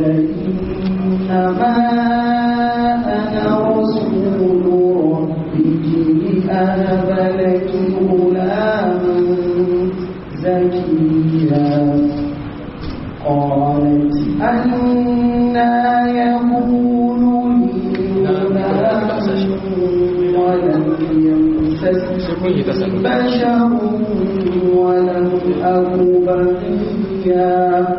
إنما أنا رسول ربك لأهب لك غلاما زكيا قالت أنى يكون لي غلام ولم يمسسني بشر ولم أك بغيا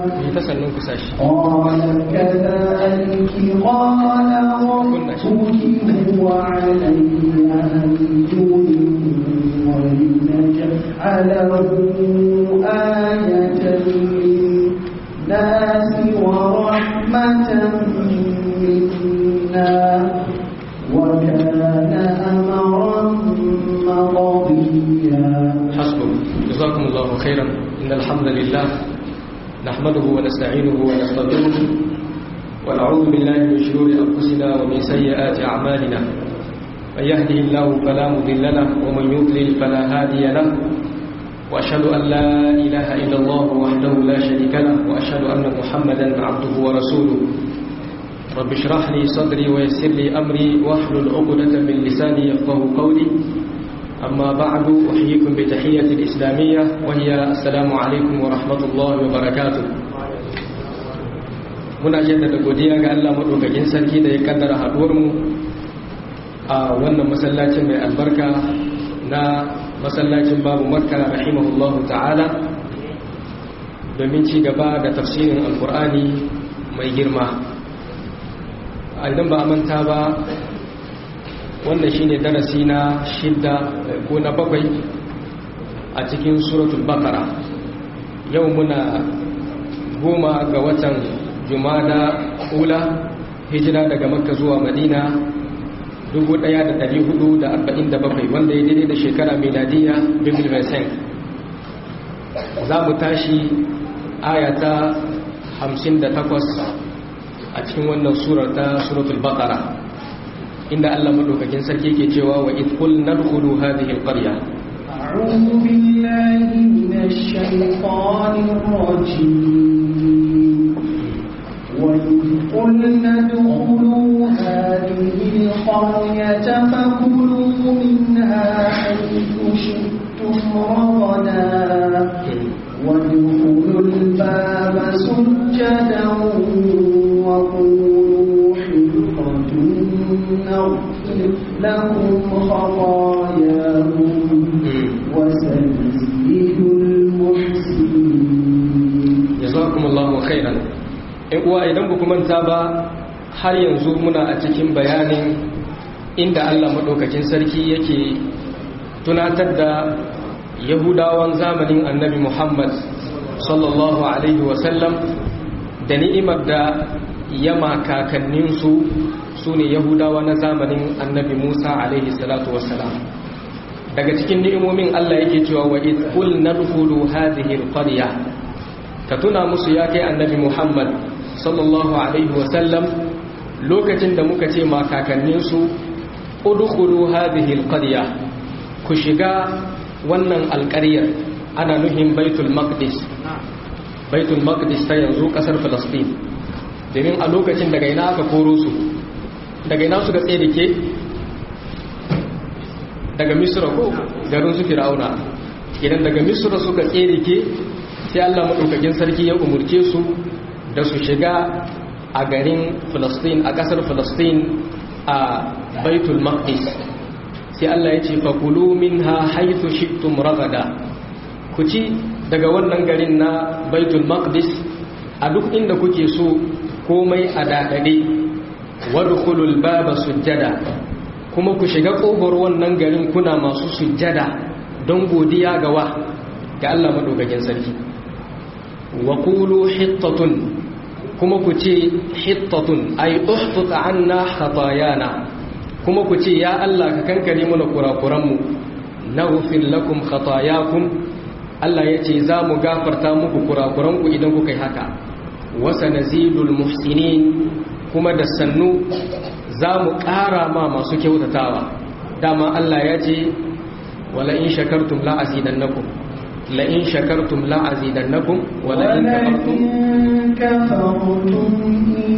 قال كذلك قال ربك هو علي هين ولنجعله آية للناس ورحمة منا وكان أمرا مقضيا. حسبك. جزاكم الله خيرا. إن الحمد لله نحمده ونستعينه ونستغفره ونعوذ بالله من شرور أنفسنا ومن سيئات أعمالنا. من يهده الله فلا مضل له ومن يضلل فلا هادي له وأشهد أن لا إله إلا الله وحده لا شريك له وأشهد أن محمدا عبده ورسوله. رب اشرح لي صدري ويسر لي أمري واحلل عقدة من لساني يفقهوا قولي. أما بعد أحييكم بتحية الإسلامية وهي السلام عليكم ورحمة الله وبركاته. muna jaddada godiya ga Allah madaukakin sarki da ya kaddara haduwar mu a wannan masallacin mai albarka na masallacin babu makka rahimahullahu ta'ala domin ci gaba da tafsirin alkur'ani mai girma. Idan ba a manta ba wannan shine darasi na 6 ko na 7 a cikin suratul baqara. Yau muna 10 ga watan jumada ula, hijira daga makka zuwa madina 1447 wanda ya daidai da shekara miladiya 2025. za mu tashi ayata 58 a cikin wannan surar ta suratul baqara inda Allah madaukakin sarki ke cewa wa id qul nadkhulu hadhihi alqarya a'udhu billahi minash shaitanir rajim wa id qul nadkhulu hadhihi alqaryata fakulu minha haythu shi'tum ragadan وادخلوا الباب سجدا وقولوا حطة نغفر لكم خطاياكم وسنزيد المحسنين. جزاكم الله خيرا. idan ba ku manta ba har yanzu muna a cikin bayanin inda Allah madaukakin sarki yake tunatar da yahudawan zamanin annabi Muhammad sallallahu alaihi wasallam da ni'imar da yama kakanninsu su ne yahudawa na zamanin annabi Musa alaihi salatu wassalam. daga cikin ni'imomin Allah yake cewa wa id qul nadkhulu hadhihi alqarya, ka tuna musu ya kai annabi Muhammad sallallahu alaihi wasallam lokacin da muka ce ma kakanninsu udkhulu hadhihi alqarya, ku shiga wannan alƙaryar. ana nuhin baitul maqdis ta yanzu ƙasar Falastin, domin a lokacin daga ina aka koro su, daga ina suka tserike daga misra ko garin su fir'auna. idan daga misra suka tserike sai Allah madaukakin sarki ya umurce su da su shiga a garin Falastin, a ƙasar Falastin, a baitul maqdis. sai Allah ya ce fakulu minha haythu shi'tum ragada, ku ci daga wannan garin na baitul maqdis a duk inda kuke so, komai a dadade. wadkhulul baba sujjada, kuma ku shiga kofar wannan garin kuna masu sujjada don godiya ga wa ga Allah madaukakin sarki. wa qulu hittatun, kuma ku ce hittatun ay uhtut anna khatayana, kuma ku ce ya Allah ka kankare mana kurakuranmu. naghfir lakum khatayakum, Allah ya ce za mu gafarta muku kurakuranku idan kuka yi haka. wa sanazidul muhsinin, kuma da sannu za mu ƙara ma masu kyautatawa. dama Allah ya ce wala in shakartum la azidannakum, la in shakartum la azidannakum wa la in kafartum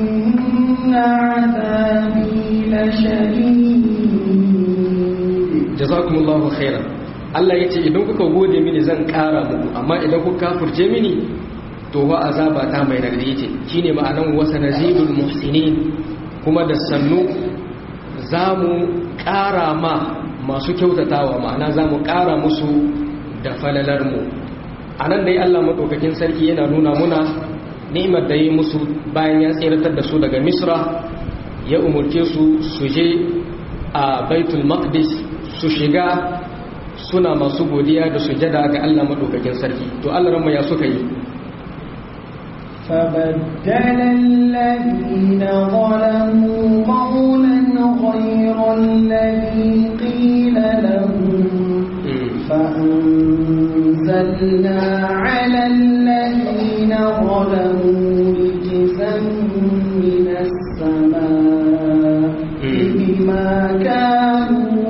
عذابي لشديد jazakumullahu khairan. Allah yace idan kuka gode mini zan ƙara muku, amma idan kuka kafirce mini to wa azaba ta mai radadi ce. Shine ma'anan wasanazidul muhsinin, kuma da sannu zamu ƙara ma masu kyautatawa, ma'ana zamu ƙara musu da falalar mu. Anan dai Allah madaukakin sarki yana nuna muna ni'imar da yi musu bayan ya tsiratar da su daga Misra, ya umurce su su je a Baitul Maqdis su shiga suna masu godiya da sujada ga Allah madaukakin sarki. To Allah ranma ya suka yi فبدل الذين ظلموا قولا غير الذي قيل لهم فأنزلنا على الذين ظلموا رجزا من السماء بما كانوا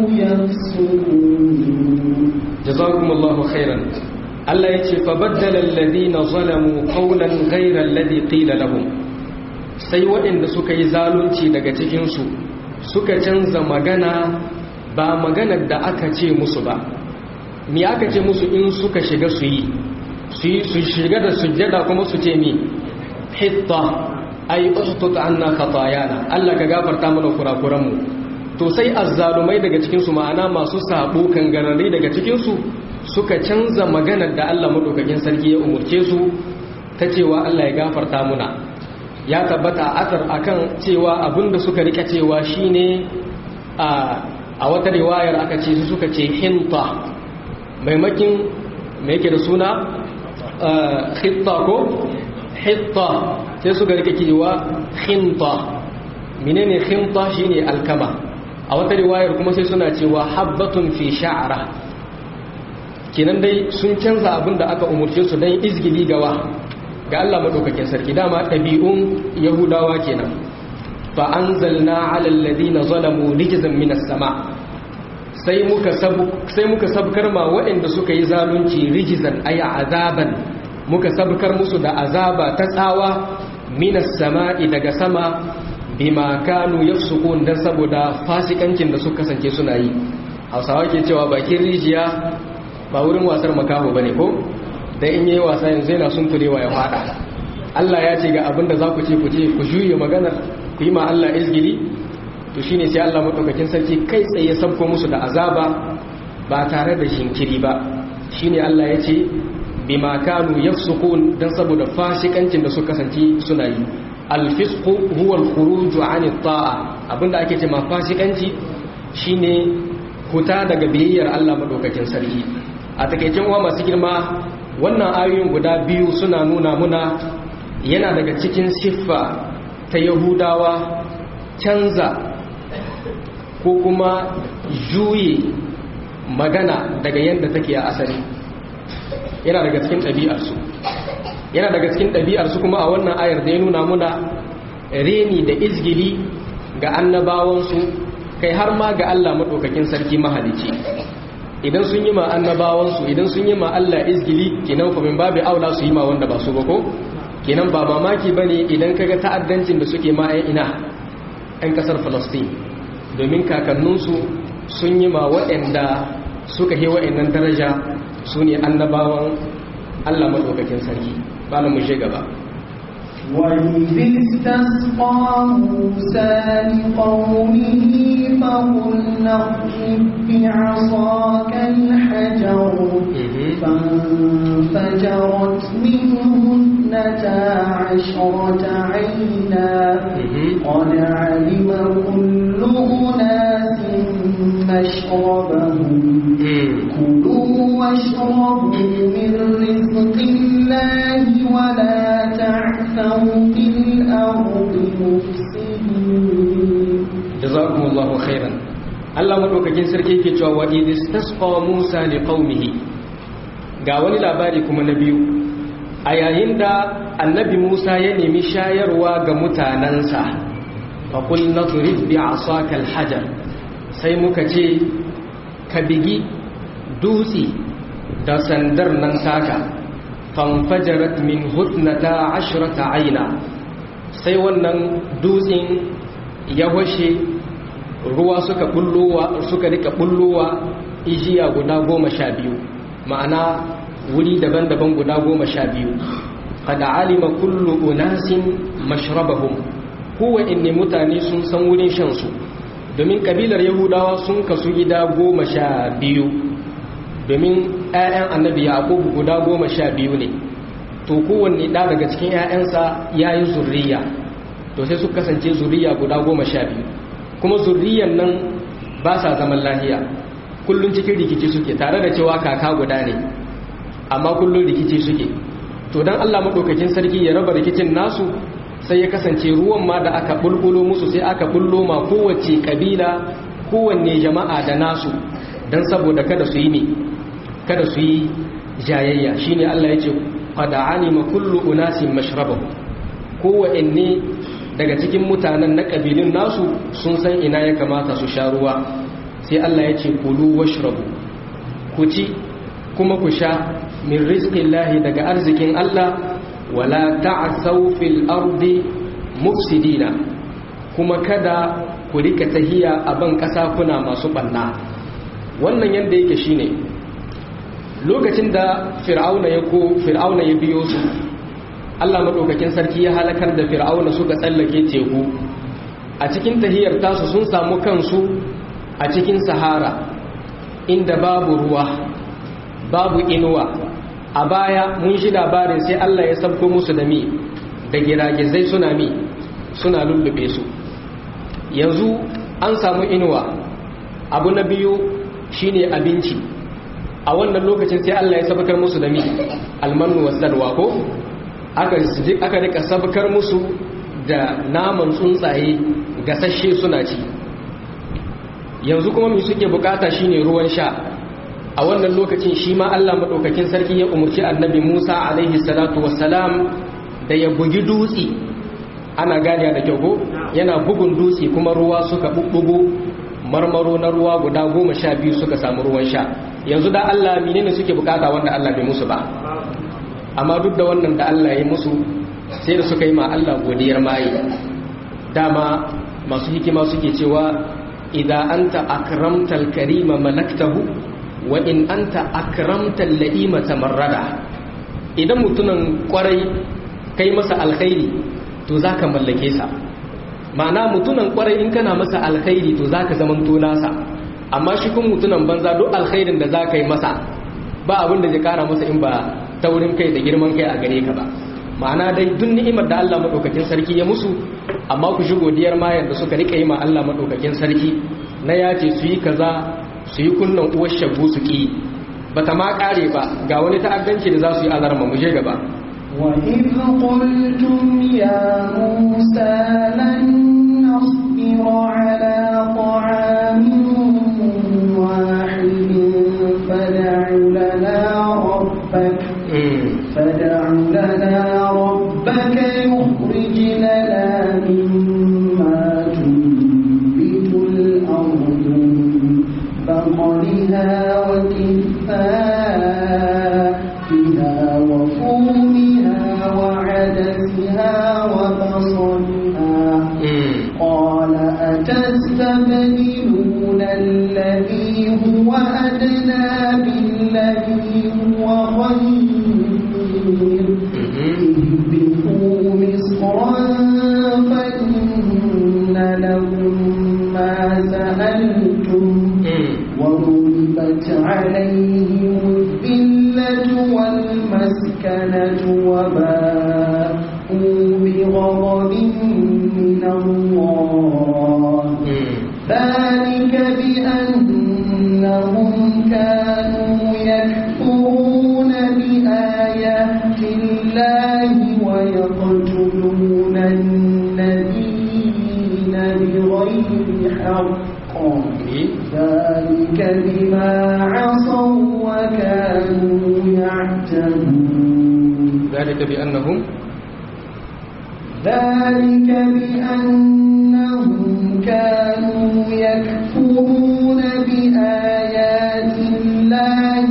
يفسقون جزاكم الله خيرا. Allah ya ce fabaddala alladhina zalamu qawlan ghayra alladhi qila lahum, sai waɗanda suka yi zalunci daga cikin su suka canza magana ba maganar da aka ce musu ba. Me aka ce musu in suka shiga su shiga da sujjada kuma su ce mi hitta ay uhtut anna khatayana, Allah ka gafarta mana kurakuran mu. To sai azzalumai daga cikin su, ma'ana masu sabo kangarare daga cikin su, suka canza maganar da Allah madaukakin sarki ya umurce su ta cewa Allah ya gafarta muna. Ya tabbata asar akan cewa abinda suka rika cewa shine a wata riwayar aka ce su suka ce hinta maimakin me yake da suna khitta ko hitta, sai suka rika cewa hinta. Menene hinta? Shine alkama. A wata riwayar kuma sai suna cewa habbatun fi sha'ra. Kenan dai sun canza abin da aka umurce su don izgili gawa ga Allah madaukakin sarki. Dama ɗabi'un Yahudawa kenan. fa anzalna 'ala alladhina zalamu rijzan minas sama, sai muka sabkar ma waɗanda suka yi zalunci rijzan ay azaban, muka sabkar musu da azaba ta tsawa minas sama'i daga sama bima kanu yafsukun, dan saboda fasikancin da suka kasance suna yi. Hausawa ke cewa bakin rijiya ba wurin wasar makaho bane ko, dan in yayi wasa yanzu yana sunturewa ya fada. Allah ya ce ga abinda za ku ce ku juye maganar ku yi ma Allah izgili, to shine sai Allah madaukakin sarki kai tsaye sabko musu da azaba ba tare da shinkiri ba. Shine Allah ya ce bima kanu yafsukun, dan saboda fasikancin da suka kasance suna yi. Al-fisqu huwa al-khuruju 'an at-ta'a, abinda ake ce ma fasikanci shine huta daga biyayyar Allah madaukakin sarki. A takeicin uwa masu girma, wannan ayoyin guda biyu suna nuna muna yana daga cikin siffa ta Yahudawa canza ko kuma juye magana daga yadda take a asali. Yana daga cikin ɗabi'arsu kuma a wannan ayar da ya nuna muna reni da izgili ga annabawansu, kai har ma ga Allah maɗaukakin sarki mahalici. Idan sun yi ma annabawansu, idan sun yi ma Allah izgili, kenan fa min babu aula su yi ma wanda ba su ba ko? Kenan ba mamaki bane idan kaga ta'addancin da suke ma ‘yan ƙasar Falastin, domin kakanninsu sun yi ma waɗanda suka yi waɗannan daraja su ne annabawan Allah maɗaukakin sarki. Ba mu je gaba. وَإِذِ اسْتَسْقَى مُوسَى لِقَوْمِهِ فَقُلْنَا اضْرِب بِّعَصَاكَ الْحَجَرَ فَانفَجَرَتْ مِنْهُ 12 عَيْنًا قَدْ عَلِمَ كُلُّ أُنَاسٍ مَّشْرَبَهُمْ كُلُوا وَاشْرَبُوا مِن رِّزْقِ اللَّهِ وَلَا تعثوا في الأرض مفسدين. جزاكم الله خيرا. Allah madaukakin sarki yake cewa wa idistasqa Musa liqaumihi. Ga wani labari kuma na biyu. A yayin da Annabi Musa ya nemi shayarwa ga mutanansa, fa qul nadrib bi'asaka al-hajar. Sai muka ce ka bigi dutse da sandar nan taka. fanfajarat min hutnata 10 aina, sai wannan dutsen ya washe ruwa suka rika bullowa ijiya guda 12 ma'ana wuri daban-daban guda 12 kada alima kullu unasin mashrabahum kowanne mutane sun san wurin shansu domin kabilar yahudawa sun kasu gida 12 domin 'ya'yan annabi yaqub guda 12 ne to kowanne ɗa daga cikin 'ya'yansa yayin zurriya to sai suka kasance zurriya guda 12 kuma zurriyan nan ba sa zaman lahiya kullun cikin rikici suke tare da cewa kaka guda ne amma kullun rikici suke to dan Allah madaukakin sarki ya raba rikicin nasu sai ya kasance ruwan ma da aka bulbulo musu sai aka bullo ma kowace kabila kowanne jama'a da nasu dan saboda kada su yi jayayya shine Allah ya ce qad alima kullu unasin mashrabahu kowanne daga cikin mutanen na kabilin nasu sun san ina ya kamata su sha ruwa sai Allah ya ce kulu washrabu ku ci kuma ku sha min rizqillahi daga arzikin Allah wala ta'asaw fil ardi mufsidina kuma kada ku rika tahiya a ban kasa kuna masu banna wannan yanda yake shine lokacin da fir'auna ya biyo su Allah madaukakin sarki ya halakar da fir'auna suka tsallake teku a cikin tahiyar tasu sun samu kansu a cikin sahara inda babu ruwa babu inuwa a baya mun shi labarin sai Allah ya sabko musu da da giragizai suna lullube su yanzu an samu inuwa abu na biyu shine abinci a wannan lokacin sai Allah ya sabkar musu da almanu wasalwa ko aka rika sabkar musu da naman tsuntsaye gasashe suna ci yanzu kuma mai suke bukata shine ruwan sha a wannan lokacin shi ma Allah madaukakin sarki ya umurci annabi Musa alaihi salatu wassalam da ya bugi dutse ana ganiya da kyau ko yana bugun dutse kuma ruwa suka bubbugo marmaro na ruwa guda 12 suka samu ruwan sha yanzu da Allah menene suke bukata wanda Allah bai musu ba amma duk da wannan da Allah ya musu sai da suka yi ma Allah godiyar mai dama masu hikima suke cewa idan anta akramtal karima malaktahu wa in anta akramtal la'ima tamarrada idan mutunan kwarai kai masa alkhairi to zaka mallake sa ma'ana mutunan kwarai in kana masa alkhairi to zaka zamanto nasa amma shi kun mutunan banza duk alkhairin da zaka yi masa ba abin da zai kara masa in ba taurin kai da girman kai a gare ka ba ma'ana dai duk ni'imar da Allah madaukakin sarki ya musu amma ku shi godiyar mayar da suka rika yi ma Allah madaukakin sarki na yace su yi kaza su yi kunnan uwar shagu su ki bata ma kare ba ga wani ta'addanci da za su yi alarma mu je gaba وإذ قلتم يا موسى لن نصبر على طعام واحد فادع لنا ربك يخرج لنا مما تنبت الأرض بقلها وكفائها وفومها وعدسها وبصلها قال أتستبدلون الذي هو أدنى بالذي هو خير اهبطوا مصرا فإن لكم ما سألتم وضربت عليهم الذلة والمسكنة وباءوا بغضب من الله ذلك بأنهم كانوا يكفرون بآيات الله ويقتلون النبيين بغير حق ذلك بما عصوا وكانوا يعتدون ذلك بأنهم كانوا يكفرون بآيات الله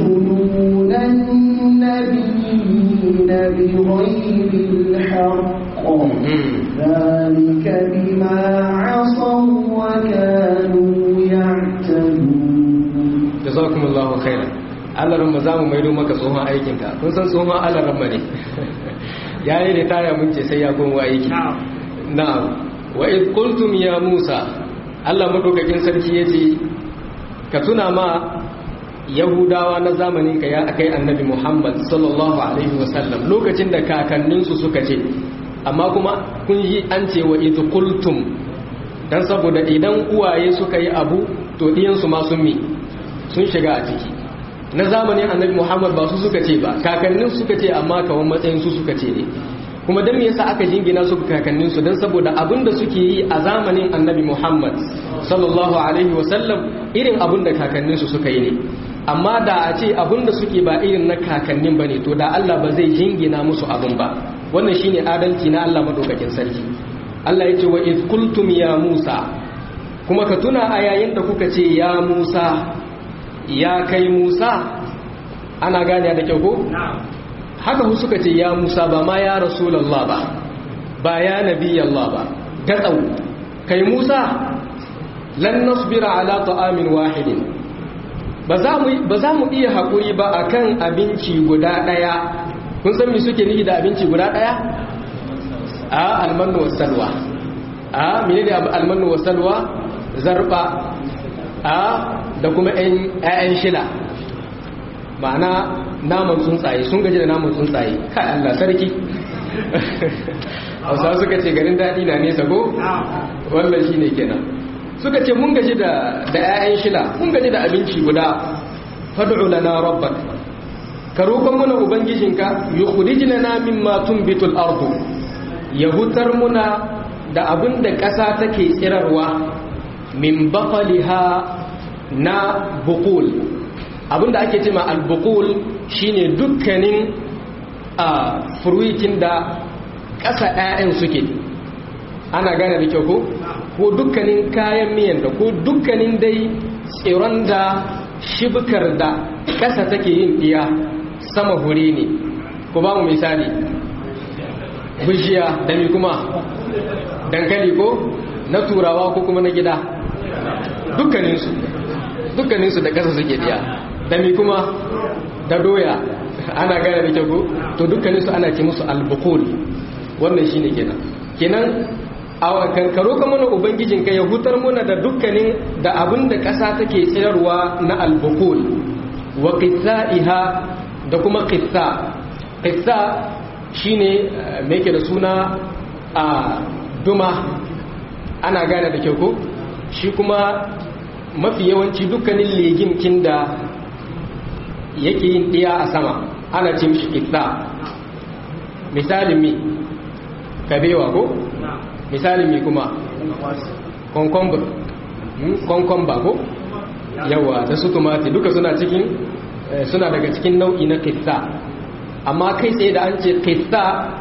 ويقتلون النبيين بغير الحق ذلك بما عصوا وكانوا يعتدون. جزاكم الله خيرا. Allah ramma za mu maido maka tsohon aikinka, kun san tsohon Allah ramma ne ya yi ritaya mun ce sai ya koma aiki. Na'am. Wa id qultum ya Musa, Allah madaukakin sarki yace ka tuna ma Yahudawa na zamanin ka ya akai Annabi Muhammad sallallahu alaihi wasallam lokacin da kakanninsu suka ce, amma kuma kun yi an ce wa id qultum dan saboda idan uwaye suka yi abu to diyansu ma sun shiga a ciki. Na zamanin Annabi Muhammad ba su suka ce ba, kakannin suka ce, amma kawan matsayin su suka ce ne. Kuma dan me yasa aka jingina su kakannin su dan saboda abinda suke yi a zamanin Annabi Muhammad sallallahu alaihi wasallam irin abinda kakannin su suka yi ne. Amma da a ce abinda suke ba irin na kakannin bane to da Allah ba zai jingina musu abin ba. Wannan shine adalci na Allah madaukakin sarki. Allah yace wa iz qultum ya Musa, kuma ka tuna a yayin da kuka ce ya Musa, ya kai Musa, ana gane da kyau ko? Haka suka ce ya Musa, ba ma ya Rasulullah ba ya Nabi Allah ba, gatsau kai Musa, lan nasbira ala ta'amin wahidin, ba za mu iya haƙuri ba akan abinci guda ɗaya. Kun san me suke nufi da abinci guda ɗaya? Almannu wassalwa. Menene almannu wassalwa? Zarba da kuma ‘ya'yan shila, ma'ana naman tsuntsaye. Sun gaji da naman tsuntsaye, kai Allah sarki. Hausa suka ce garin daɗi na nesa ko? Wannan shi ne kenan. Suka ce mun gaji da ‘ya'yan shila, mun gaji da abinci guda. Fad'u lana rabbak, ka roƙon muna ubangijinka, yukhrij lana mimma tunbitul ardu, ya hutar muna da abin da ƙasa take tsirarwa, min baqaliha, na bukul. Abinda ake cema al-bukul shine dukkanin fruitin da ƙasa 'ya'yan suke, ana gane da kyau ko dukkanin kayan miyan da ko dukkanin dai tsiron da shibkar da ƙasa take yin iya sama hure ne. Ko ba mu misali, bishiya da mi kuma dankali ko na turawa ko kuma na gida, dukkaninsu da ƙasa suke diya, da mi kuma da doya, ana gane da kyau to dukkaninsu ana ce musu albukul. Wannan shi ne kenan a kankaro ka mana ubangijinka ya hutar muna da dukkanin da abin da ƙasa take tsirarwa na albukul, wa qitha'iha, da kuma qitha shi ne mai ke da suna a duma, ana gane da kyau ko shi kuma mafi yawanci dukkanin legimkin da yake yin ɗiya a sama ana ce mishi kitsa. Misalin mi kabewa ko? Misalin mi kuma konkomba ko? Yawa da su tumati duka suna daga cikin nau'i na kitsa. Amma kai tsaye da an ce kitsa,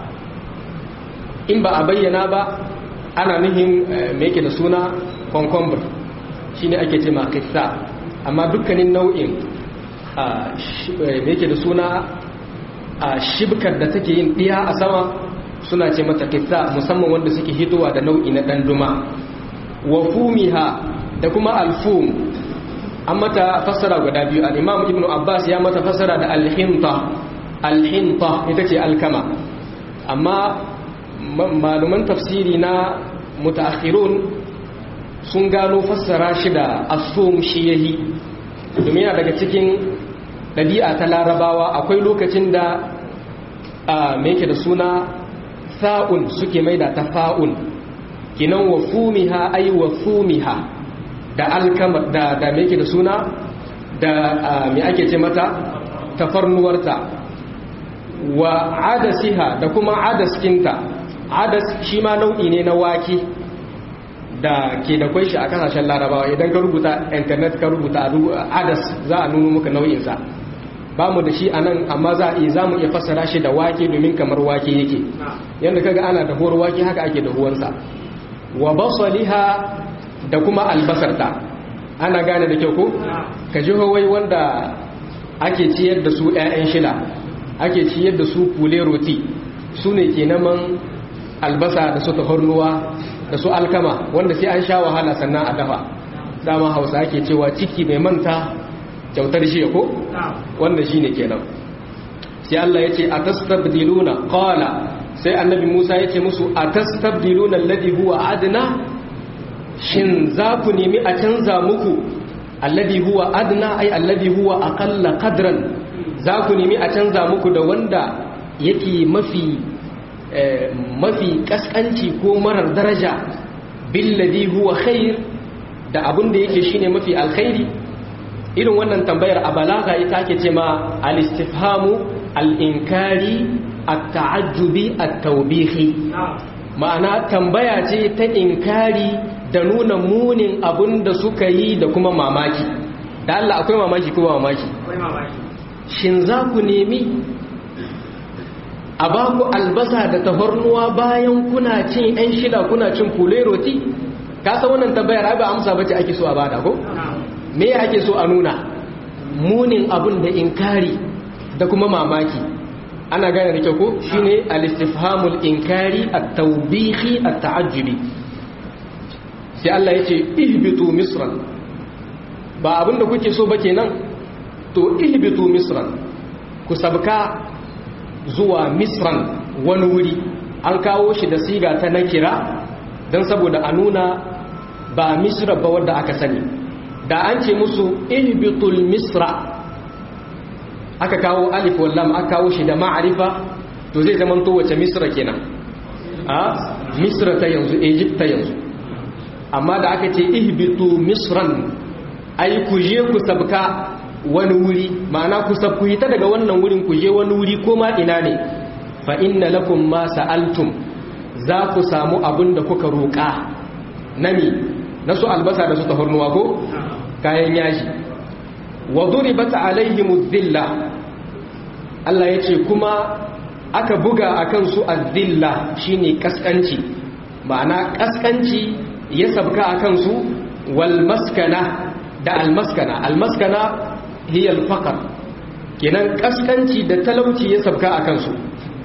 in ba a bayyana ba ana nuhin mai ke da suna konkomba, shi ne ake ce ma kitsa. Amma dukkanin nau'in da yake da suna a shibkar da take yin ɗiya a sama suna ce mata kitsa, musamman wanda suke hitowa da nau'i na ɗanduma. Wa fumiha, da kuma alfum, an mata fassara guda biyu. Al-Imam Ibn Abbas ya mata fassara da alhinta ita ce alkama, amma malaman tafsiri na mutaakhirun sun gano fassara shi da asum shi yahi, domin yana daga cikin ɗabi'a ta larabawa. Akwai lokacin da mai yake da suna sa'un suke maida ta fa'un, kinan wa fumiha ay wa fumiha, da alkama da mai yake da suna da mai ake ce mata tafarnuwarta, wa adasiha, da kuma adaskinta. Adas shi ma nau'i ne na wake da ke da kwai shi a kasashen larabawa. Idan ka rubuta internet ka rubuta adas za a nuno muka nau'insa. Ba mu da shi a nan, amma za mu iya fassara shi da wake domin kamar wake yake. Yadda kaga ana dahuwar wake haka ake dahuwarsa. Wa basaliha, da kuma albasarta, ana gane da kyau ko? Ka ji hawai wanda ake ciyar da su 'ya'yan shila, ake ciyar da su kule roti, su ne ke naman albasa da su tahornuwa da su alkama wanda sai an sha wahala sannan a dafa. Dama Hausa ake cewa ciki mai manta kyautar shi ko wannan shine kenan. sai Allah ya ce atastabdiluna qala sai annabi Musa ya ce musu atastabdiluna alladhi huwa adna, shin za ku nemi a canza muku alladhi huwa adna ay alladhi huwa aqalla qadran, za ku nemi a canza muku da wanda yake mafi kaskanci ko marar daraja billadhi huwa khair, da abin da yake shine mafi alkhairi. Irin wannan tambayar a balaga ita ake ce ma al-istifhamu al-inkari at-ta'ajjubi at-tawbihi, ma'ana tambaya ce ta inkari da nuna munin abin da suka yi da kuma mamaki. Da Allah akwai mamaki kuma mamaki. Shin za ku nemi a ba ku albasa da tafarnuwa bayan kuna cin 'yan shida kuna cin kule roti? Ka san wannan tambayar ai ba amsa bace ake so a bada ko? Me ake so a nuna? Munin abin da inkari da kuma mamaki. Ana gane da kyau ko? Shine al-istifhamul inkari at-tawbihi at-ta'ajjubi. Sai Allah ya ce ihbitu misran, ba abin da kuke so ba kenan, to ihbitu misran, ku sabka zuwa misran wani wuri. An kawo shi da siga ta nakira don saboda a nuna ba misra ba wadda aka sani. Da an ce musu ihbitul misra, aka kawo alif wallam, aka kawo shi da ma'arifa, to zai zama to wace misra kenan? Misra ta yanzu, Egypt ta yanzu. Amma da aka ce ihbitu misran, ai ku je ku sabka wani wuri, ma'ana ku sabku ta daga wannan wurin ku je wani wuri ko ma ina ne. Fa inna lakum ma sa'altum, za ku samu abin da kuka roƙa. Nami na su albasa da su tafarnuwa ko kayan yaji. Wa duribat alaihimuz zilla, Allah ya ce kuma aka buga akan su az-zilla, shine kaskanci, ma'ana kaskanci ya sabka akan su. Wal maskana da al maskana, al maskana hiya al faqr, kenan kaskanci da talauci ya sabka akan su.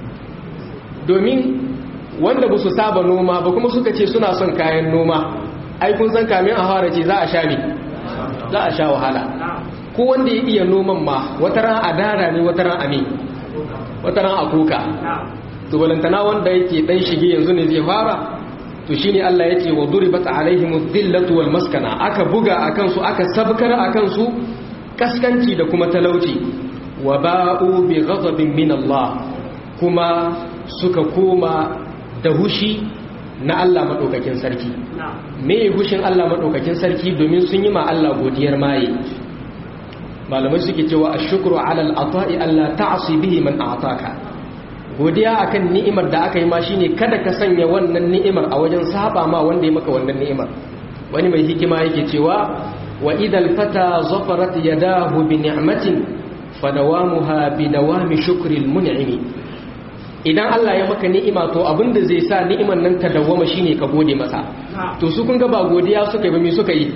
Domin wanda ba su saba noma ba kuma suka ce suna son kayan noma, ai kun san kamin a fara ce za a sha ne, za a sha wahala. Ko wanda ya iya noman ma wata ran a dara ne, wata ran a me, wata ran a kuka. To balantana wanda yake dan shige yanzu ne zai fara. To shine Allah yake wa duribat alaihimuz zillatu wal maskana, aka buga akan su, aka sabkar akan su kaskanci da kuma talauci. Wa ba'u bi ghadabin min Allah, kuma suka koma da hushi na Allah madaukakin sarki. Me hushin Allah madaukakin sarki? Domin sun yi ma Allah godiyar maye. Malamai suke cewa ashkuru ala al-ata'i alla ta'si bihi man a'taka. Godiya akan ni'imar da aka yi ma shine kada ka sanya wannan ni'imar a wajen saba ma wanda ya maka wannan ni'imar. Wani mai hikima yake cewa wa idal fata zafarat yadahu bi ni'matin fadawamuha bi dawami shukri al-mun'imi. Idan Allah ya maka ni'ima to abinda zai sa ni'imar nan ta dawwama shine ka gode masa. To su kun ga ba godiya suka yi ba, me suka yi?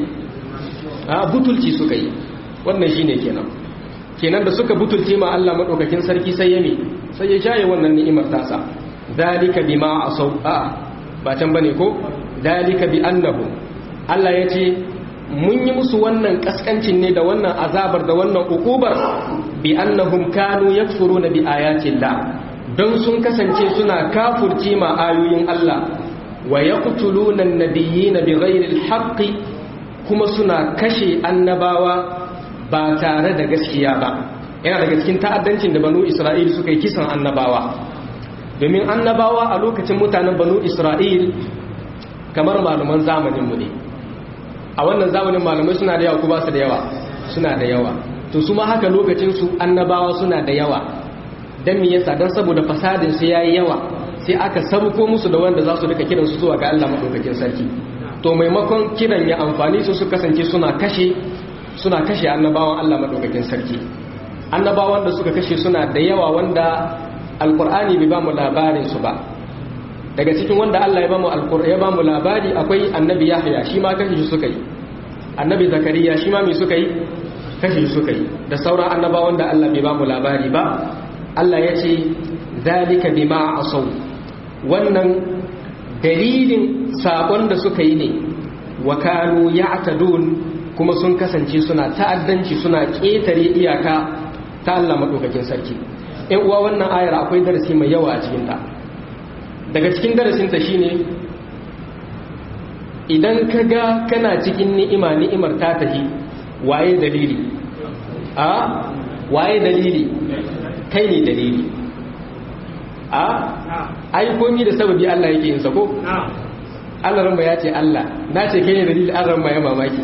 Butulci suka yi. Wannan shine kenan da suka butulce ma Allah madaukakin sarki sai ya sai ya shaye wannan ni'imar tasa. Zalika bima asaw, ba can bane ko? Zalika bi annahu, Allah ya ce mun yi musu wannan kaskancin ne da wannan azabar da wannan ukubar bi annahum kanu yakfuruna bi ayatillah, don sun kasance suna kafurci ma ayoyin Allah. Wa yaqtuluna an-nabiyina bighairi al-haqqi, kuma suna kashe annabawa ba tare da gaskiya ba. Yana daga cikin ta'addancin da banu Isra'il suka yi, kisan annabawa. Domin annabawa a lokacin mutanen banu Isra'il kamar malaman zamaninmu ne. A wannan zamanin malamai suna da yawa ko ba su da yawa? Suna da yawa. To su ma haka lokacinsu annabawa suna da yawa. Dan me yasa? Dan saboda fasadin su yayi yawa, sai aka sabuko musu da wanda za su rika kiran su zuwa ga Allah madaukakin sarki. To maimakon kiran ya amfani su kasance suna kashe annabawan Allah madaukakin sarki. Annabawan da suka kashe suna da yawa wanda alqur'ani bai ba mu labarin su ba. Daga cikin wanda Allah ya ba mu labari akwai annabi Yahya, shi ma kashe shi suka yi. Annabi Zakariya shi ma me suka yi? Kashe shi suka yi. Da sauran annabawan da Allah bai ba mu labari ba. Allah ya ce zalika bima asaw, wannan dalilin sakon da suka yi ne wa kanu ya'tadun kuma sun kasance suna ta'addanci suna ƙetare iyaka ta Allah madaukakin sarki. ɗan uwa wannan ayar akwai darasi mai yawa a cikin ta. Daga cikin darasin ta shine idan ka ga kana cikin ni'imar ta tahi waye dalili waye dalili kai ne dalili ai komi da sababi Allah yake yin sako Allah ranma ya ce Allah na ce kai ne dalili an ranma ya mamaki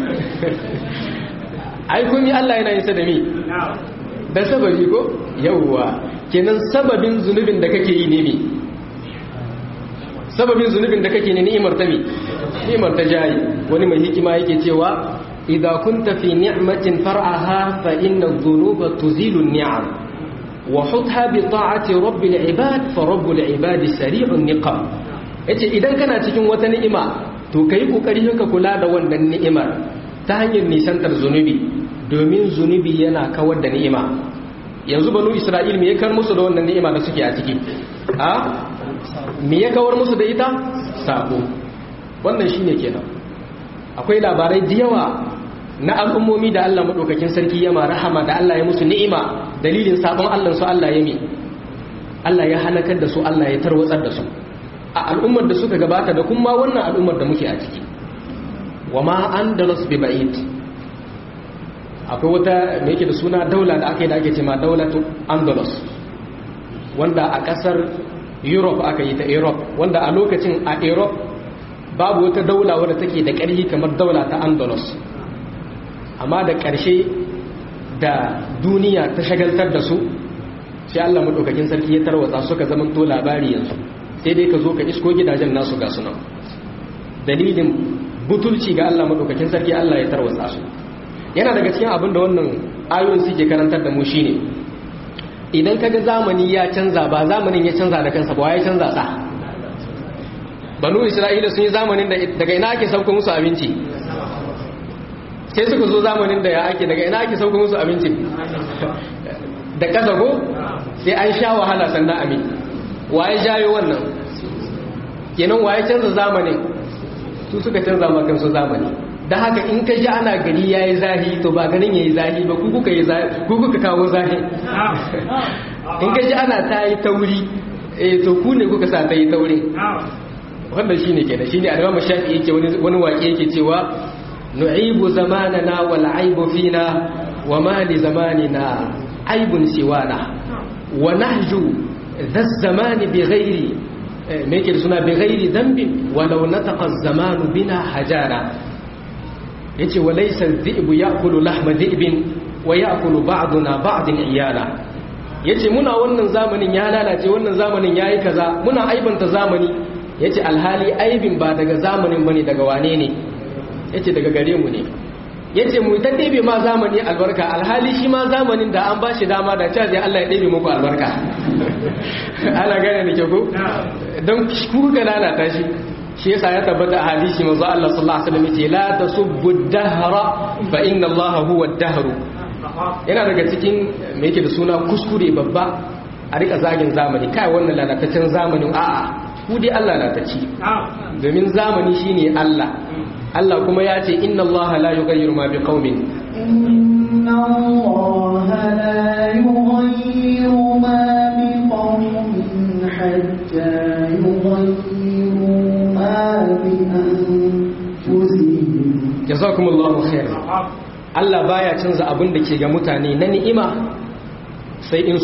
ai komi Allah yana yin sa da me da sababi ko yawwa kenan sababin zunubin da kake yi ne me sababin zunubin da kake ne ni'imar ta me ni'imar ta jayi wani mai hikima yake cewa idza kunta fi ni'matin far'aha fa inna adh-dhunuba tuzilu an-ni'am wa hutha bi ta'ati rabbil ibad fa rabbul ibadi sari'un niqam. Yace idan kana cikin wata ni'ima to kai kokari ka kula da wannan ni'imar ta hanyar nisantar zunubi domin zunubi yana kawar da ni'ima. Yanzu banu Isra'il me ya kar musu da wannan ni'ima da suke a ciki me ya kawar musu da ita sako. Wannan shine kenan akwai labarai da yawa na al'ummomi da Allah madaukakin sarki ya ma rahama da Allah ya musu ni'ima dalilin sabon Allah su Allah ya mi Allah ya halakar da su Allah ya tarwatsar da su a al'ummar da suka gabata da kuma wannan al'ummar da muke a ciki. Wa ma andalus bi ba'id akwai wata me yake da suna daula da ake cewa daulatu Andalus wanda a kasar Europe aka yi ta Europe wanda a lokacin a Europe babu wata daula wadda take da ƙarfi kamar daula ta Andalus. Amma da ƙarshe da duniya ta shagaltar da su sai Allah madaukakin sarki ya tarwatsa suka zaman to labari yanzu sai dai ka zo ka isko gidajen nasu ga sunan dalilin butulci ga Allah madaukakin sarki Allah ya tarwatsa su. Yana daga cikin abin da wannan ayoyin suke karantar da mu shine idan kaga zamani ya canza ba zamanin ya canza da kansa ba ya canza sa. Banu Isra'ila sun yi zamanin da daga ina ake sauko musu abinci sai suka zo zamanin da ya ake daga ina ake sauko musu abinci da kasa ko sai an sha wahala sannan amin waye jayo wannan kenan waye canza zamanin su suka canza ma kansu zamani. Da haka in ka ji ana gari yayi zahi to ba garin yayi zahi ba ku kuka kawo zahi in ka ji ana ta yi tauri to ku ne kuka sa ta yi tauri. Wannan shine kenan shine Imam Shafi'i yake wani waƙe yake cewa nu'ibu zamanana wal aibu fina wa ma li zamanina aibun siwana wa nahju dha zamani bighairi me yake suna bighairi dhanbin walau nataqa az-zamanu bina hajara. Yace walaysa adh-dhi'bu ya'kulu lahma dhi'bin wa ya'kulu ba'duna ba'din iyala. Yace muna wannan zamanin ya lalace wannan zamanin yayi kaza muna aibanta zamani. Yace alhali aibin ba daga zamanin bane daga wane ne yace daga gare mu ne. Yace mu ta ɗebe ma zamani albarka alhali shi ma zamanin da an bashi dama da cewa Allah ya ɗebe muku albarka. Ana gane ne ke ko don ku ga lalata shi. Shi yasa ya tabbata a hadisi manzo Allah sallallahu alaihi wasallam yace la tasubbu ad-dahra fa inna Allah huwa ad-dahr. Yana daga cikin me yake da suna kuskure babba a rika zagin zamani kai wannan lalataccen zamanin a'a ku dai Allah na ta ci domin zamani shine Allah. Allah kuma ya ce inna Allah la yughayyiru ma biqaumin inna Allah la yughayyiru ma biqaumin hatta yughayyiru ma bi anfusihim. Jazakumullahu khairan. Allah baya canza abin da ke ga mutane na ni'ima sai in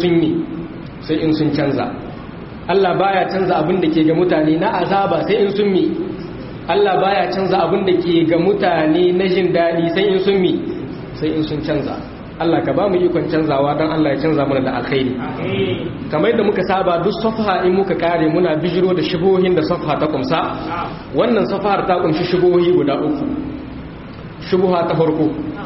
sun canza. Allah baya canza abin da ke ga mutane na azaba sai in sun mi. Allah baya canza abin da ke ga mutane na jin daɗi sai in sun canza. Allah ka ba mu ikon canzawa don Allah ya canza mana da alkhairi. Kamar yadda muka saba duk safha in muka kare muna bijiro da shubuhohin da safha ta kumsa. Wannan safhar ta kumshi shubuhohi guda uku. Shubuha ta farko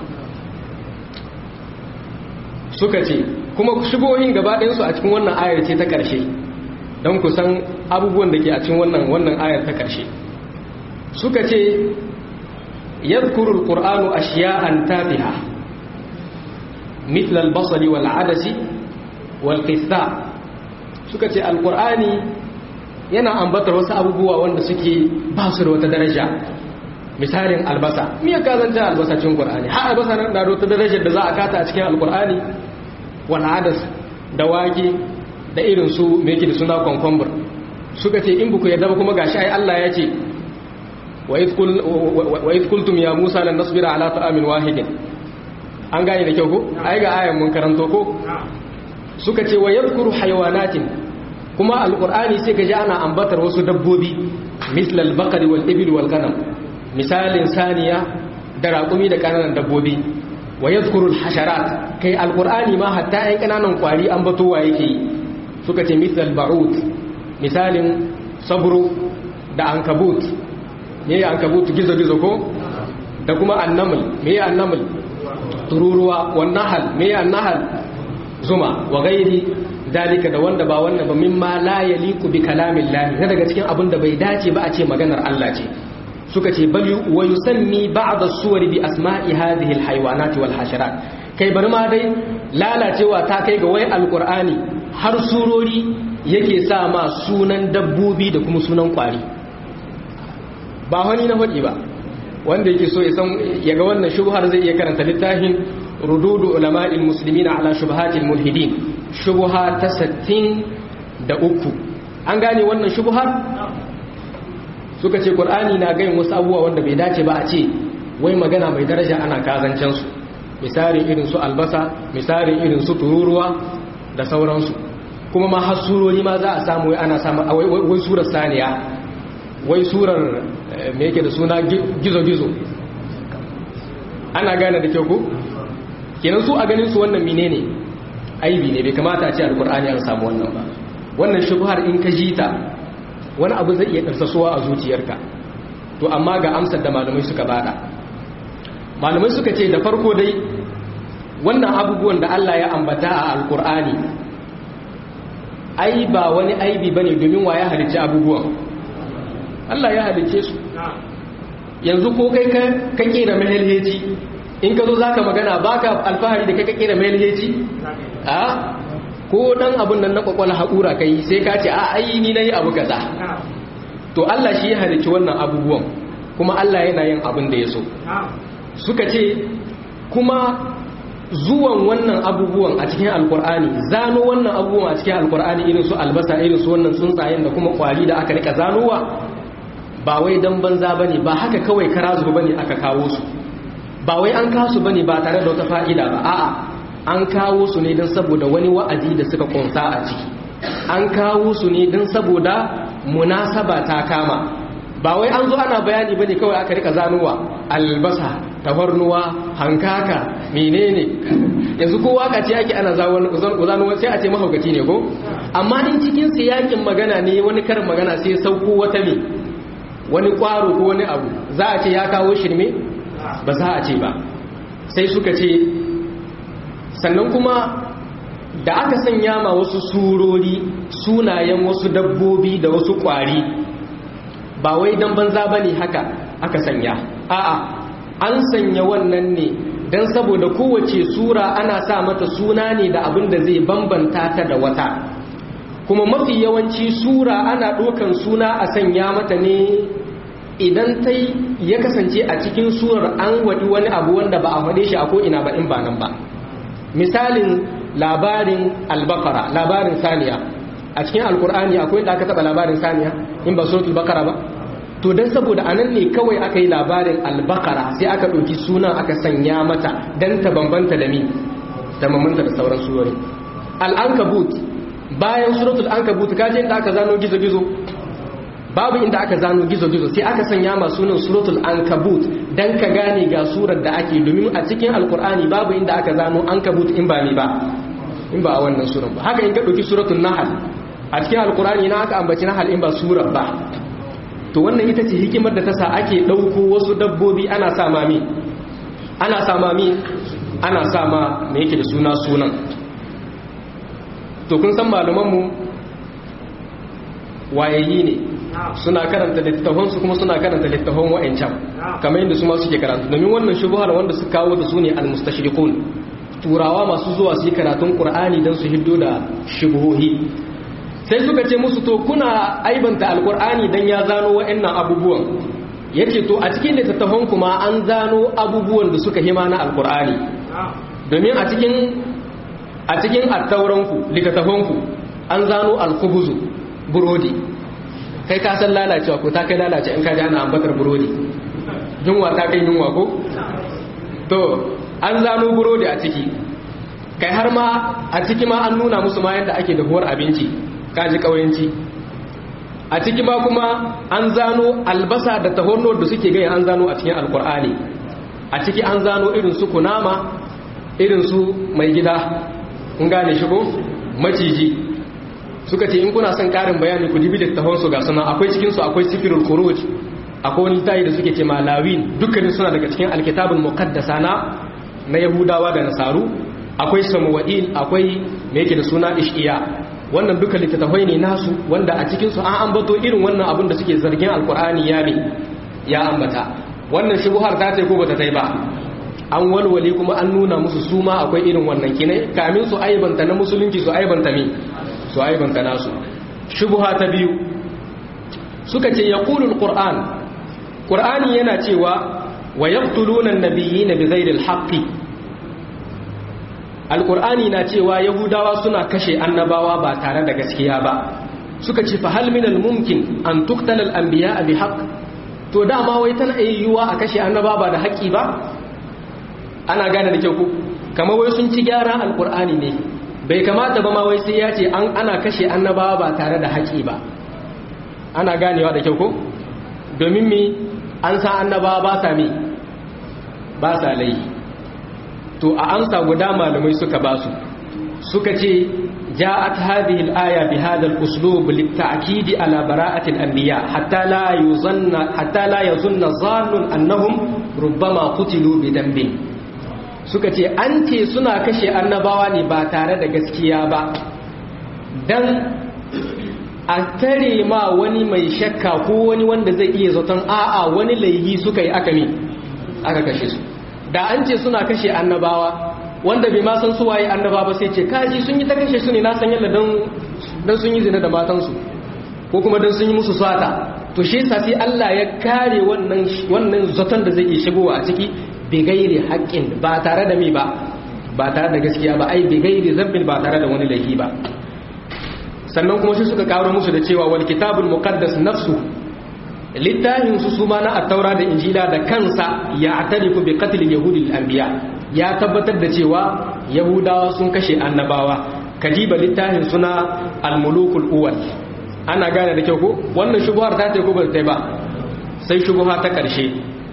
suka ce kuma shubuhohin gaba ɗayansu a cikin wannan ayar ce ta ƙarshe. Don ku san abubuwan da ke a cikin wannan ayar ta ƙarshe suka ce yadhkurul qur'anu ashiya'an tafiha mithla al-basri wal 'adasi wal qitha. Suka ce alqur'ani yana ambatar wasu abubuwa wanda suke ba su da wata daraja. Misalin albasa, me ya kazanta albasa cikin Qur'ani? Har albasa nan da wata darajar da za a kata a cikin Al-Qur'ani, wal adas da wake da irin su me yake da suna konkombur. Suka ce in buku yarda ba kuma gashi ai Allah ya ce wa idh qultum ya Musa lan nasbira ala ta'amin wahidin. An gane da kyau ko? Ai ga ayan mun karanto ko? Suka ce wa yadhkuru haywanatin, kuma Al-Qur'ani sai ka ji ana ambatar wasu dabbobi mislal baqari wal ibil wal ghanam, misalin saniya da raƙumi da ƙananan dabbobi. Wa yadhkuru al-hasharat, kai Al-Qur'ani ma hatta ɗan ƙananan ƙwari an batowa yake yi. Suka ce mislal ba'ud, misalin sabro da ankabut. Me ya ankabut? Gizo-gizo ko? Da kuma annaml. Me ya annaml? Tururuwa. Wan nahal. Me ya nahal? Zuma. Wa ghairi dalika, da wanda ba wannan ba, mimma la yaliqu bi kalamillahi, na daga cikin abin da bai dace ba a ce maganar Allah ce. Suka ce bal wa yusammi ba'd as-suwari bi asma'i hadhihi al-hayawanati wal hasharat. Kai bari ma dai lalacewa ta kai ga wai Al-Qur'ani har surori yake sa ma sunan dabbobi da kuma sunan kwari. Ba wani na faɗi ba, wanda yake so ya ga wannan shubhar zai iya karanta littafin rududu ulama'il muslimin ala shubuhatil mulhidin, shubha ta 63. An gane wannan shubhar? Suka ce Qur'ani na gayin wasu abubuwa wanda bai dace ba a ce wai magana mai daraja ana kazancen su, misalin irin su albasa, misalin irin su tururuwa da sauransu. Kuma ma har surori ma za a samu wai ana samu wai surar saniya, wai surar me yake da suna gizo-gizo. Ana gane da kyau ko? Kenan su a ganin su wannan menene? Aibi ne, bai kamata a ce Al-Qur'ani an samu wannan ba. Wannan shubhar in ka ji ta, wani abu zai iya karsasuwa a zuciyarka. To amma ga amsar da malamai suka bada. Malamai suka ce da farko dai wannan abubuwan da Allah ya ambata a Al-Qur'ani ai ba wani aibi bane, domin wa ya halicci abubuwan? Allah ya halicce su. Yanzu ko kai ka kera mahalheci, in ka zo zaka magana baka alfahari da kai ka kera mahalheci? A ko dan abun nan na kwakwala haƙura kai sai ka ce a ai ni nayi abu kaza. To Allah shi ya halicci wannan abubuwan, kuma Allah yana yin abin da ya so. Suka ce kuma zuwan wannan abubuwan a cikin Alkur'ani, zano wannan abubuwan a cikin Alkur'ani, irin su albasa, irin su wannan tsuntsayen da kuma kwari da aka rika zanowa, ba wai dan banza bane, ba haka kawai karazu bane aka kawo su, ba wai an kawo su bane ba tare da wata fa'ida ba, a'a an kawo su ne dan saboda wani wa'azi da suka kunsa a ciki, an kawo su ne dan saboda munasaba ta kama. Ba wai an zo ana bayani bane kawai aka rika zanowa albasa, tafarnuwa, hankaka, menene. Yanzu ko waka ce ake ana zanowa sai a ce mahaukaci ne ko? Amma in cikin siyakin magana ne, wani karin magana sai sauko wata ne, wani kwaro ko wani abu, za a ce ya kawo shirme? Ba za a ce ba. Sai suka ce sannan kuma da aka sanya ma wasu surori sunayen wasu dabbobi da wasu kwari, ba wai dan banza bane haka aka sanya, a'a an sanya wannan ne dan saboda kowace sura ana sa mata suna ne da abin da zai bambanta ta da wata. Kuma mafi yawanci sura ana ɗaukan suna a sanya mata ne idan ya kasance a cikin surar an waɗi wani abu wanda ba a faɗe shi a ko'ina ba in ba nan ba. Misalin labarin albakara, labarin saniya, a cikin alkur'ani akwai da aka taɓa labarin saniya in ba suratul bakara ba? To dan saboda anan ne kawai aka yi labarin albakara sai aka ɗauki sunan aka sanya mata dan ta bambanta da ta bambanta da sauran surori. Al-ankabut, bayan suratul ankabut kaje inda aka zano gizo-gizo, babu inda aka zano gizo-gizo, sai aka sanya ma sunan suratul ankabut dan ka gane ga surar da ake, domin a cikin alkur'ani babu inda aka zano ankabut in ba a wannan surar ba. Haka in ka ɗauki suratul nahl, a cikin alkur'ani na aka ambaci nahl in ba surar ba. To wannan ita ce hikimar da ta sa ake ɗauko wasu dabbobi ana sa ma me yake da sunan. To kun san malamanmu wayayi ne, suna karanta littattafansu kuma suna karanta littattafan wa'ancan kamar yadda su ma suke karanta, domin wannan shubuhar wanda su kawo da su ne al-mustashriqun, turawa masu zuwa su yi karatun Qur'ani don su hiddo da shubuhohi. sai suka ce musu to kuna aibanta alkur'ani dan ya zano wa'annan abubuwan yace to a cikin littattafan kuma an zano abubuwan da suka hima na alkur'ani domin a cikin attauranku littattafanku an zano alkubuzu burodi kai ka san lalacewa ko ta kai lalace in ka ji ana ambatar burodi yunwa ta kai yunwa ko to an zano burodi a ciki kai har ma a ciki ma an nuna musu ma yadda ake dahuwar abinci kaji kauyanci a ciki ma kuma an zano albasa da tahorno da suke gani an zano a cikin alkur'ani a ciki an zano irin su kunama irin su mai gida kun gane shi ko maciji suka ce in kuna son karin bayani ku dibi littafin su ga suna akwai cikin su akwai sifirul khuruj akwai wani tayi da suke ce malawin dukkanin suna daga cikin alkitabul muqaddasa na yahudawa da nasaru akwai samuwa'il akwai me yake da suna ishiya wannan duka littattafai ne nasu wanda a cikin su an ambato irin wannan abin da suke zargin alkur'ani ya ambata wannan shubuhar ta ce ko bata tai ba an walwale kuma an nuna musu su ma akwai irin wannan kine kamin su aibanta na musulunci su aibanta su aibanta nasu shubuha ta biyu suka ce yaqulul qur'ani yana cewa wa yaqtuluna an-nabiyina bighairi al-haqqi alqur'ani na cewa yahudawa suna kashe annabawa ba tare da gaskiya ba suka ce fa hal min al-mumkin an tuqtala al-anbiya bihaqq to dama wai tana yiwuwa a kashe annaba ba da haƙi ba ana gane da kyau ku kamar wai sun ci gyara alqur'ani ne bai kamata ba ma wai sai ya ce ana kashe annabawa ba tare da haƙi ba ana ganewa da kyau ko domin mi an sa annabawa ba sa laifi to a amsa guda malamai suka basu suka ce ja'at hadhihi al-aya bi hadha al-uslub lit-ta'kid ala bara'ati al-anbiya hatta la yazunna zannun annahum rubbama qutilu bi dambin suka ce an ce suna kashe annabawa ne ba tare da gaskiya ba dan a tare ma wani mai shakka ko wani wanda zai iya zaton a'a wani laihi suka yi aka kashe su da an ce suna kashe annabawa wanda bai ma san su waye annaba ba sai ce kaji sun yi ta kashe su ne na san yalla dan sun yi zina da matansu ko kuma dan sun yi musu sata to shi yasa sai Allah ya kare wannan zaton da zai iya shigowa a ciki bi gairi haqqin ba tare da me ba tare da gaskiya ba ai bi gairi zambin ba tare da wani laifi ba sannan kuma shi suka karo musu da cewa wal kitabul muqaddas nafsu littafin su ma na at-taura da injila da kansa ya atariku bi qatl yahudi al-anbiya ya tabbatar da cewa yahudawa sun kashe annabawa kadiba littafin suna al-mulukul uwal ana gane da kyau ko wannan shubuhar ta ce ko ba ta ba sai shubuha ta karshe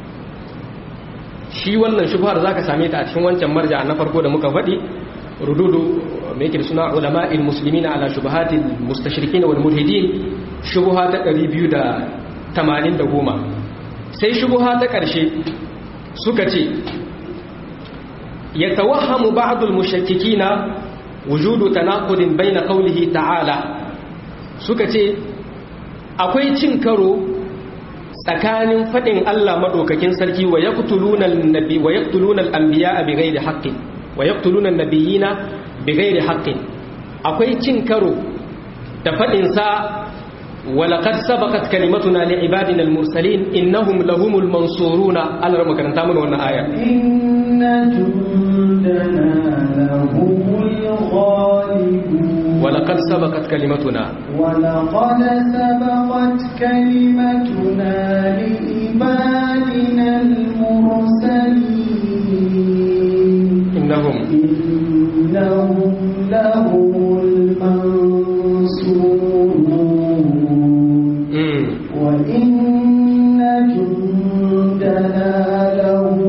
shi wannan shubuhar zaka same ta a cikin wancan marja na farko da muka faɗi rududu me yake da suna ulama'il muslimina ala shubuhatil mustashrikin wal mulhidin shubuha ta 280 sai shubuha ta karshe suka ce yatawahhamu ba'd al-mushakkikina wujudu tanaqudin bayna qawlihi ta'ala suka ce akwai cin karo tsakanin fadin Allah madaukakin sarki wa yaqtuluna an-nabi wa yaqtuluna al-anbiya'a bighairi haqqin wa yaqtuluna an-nabiyina bighairi haqqin akwai cin karo da fadin sa ولقد سبقت كلمتنا لعبادنا المرسلين إنهم لهم المنصورون على رمكان تامن وانا آية إن جندنا لهم الغالبون ولقد سبقت كلمتنا لعبادنا المرسلين إنهم لهم المنصورون وإن جندنا لهم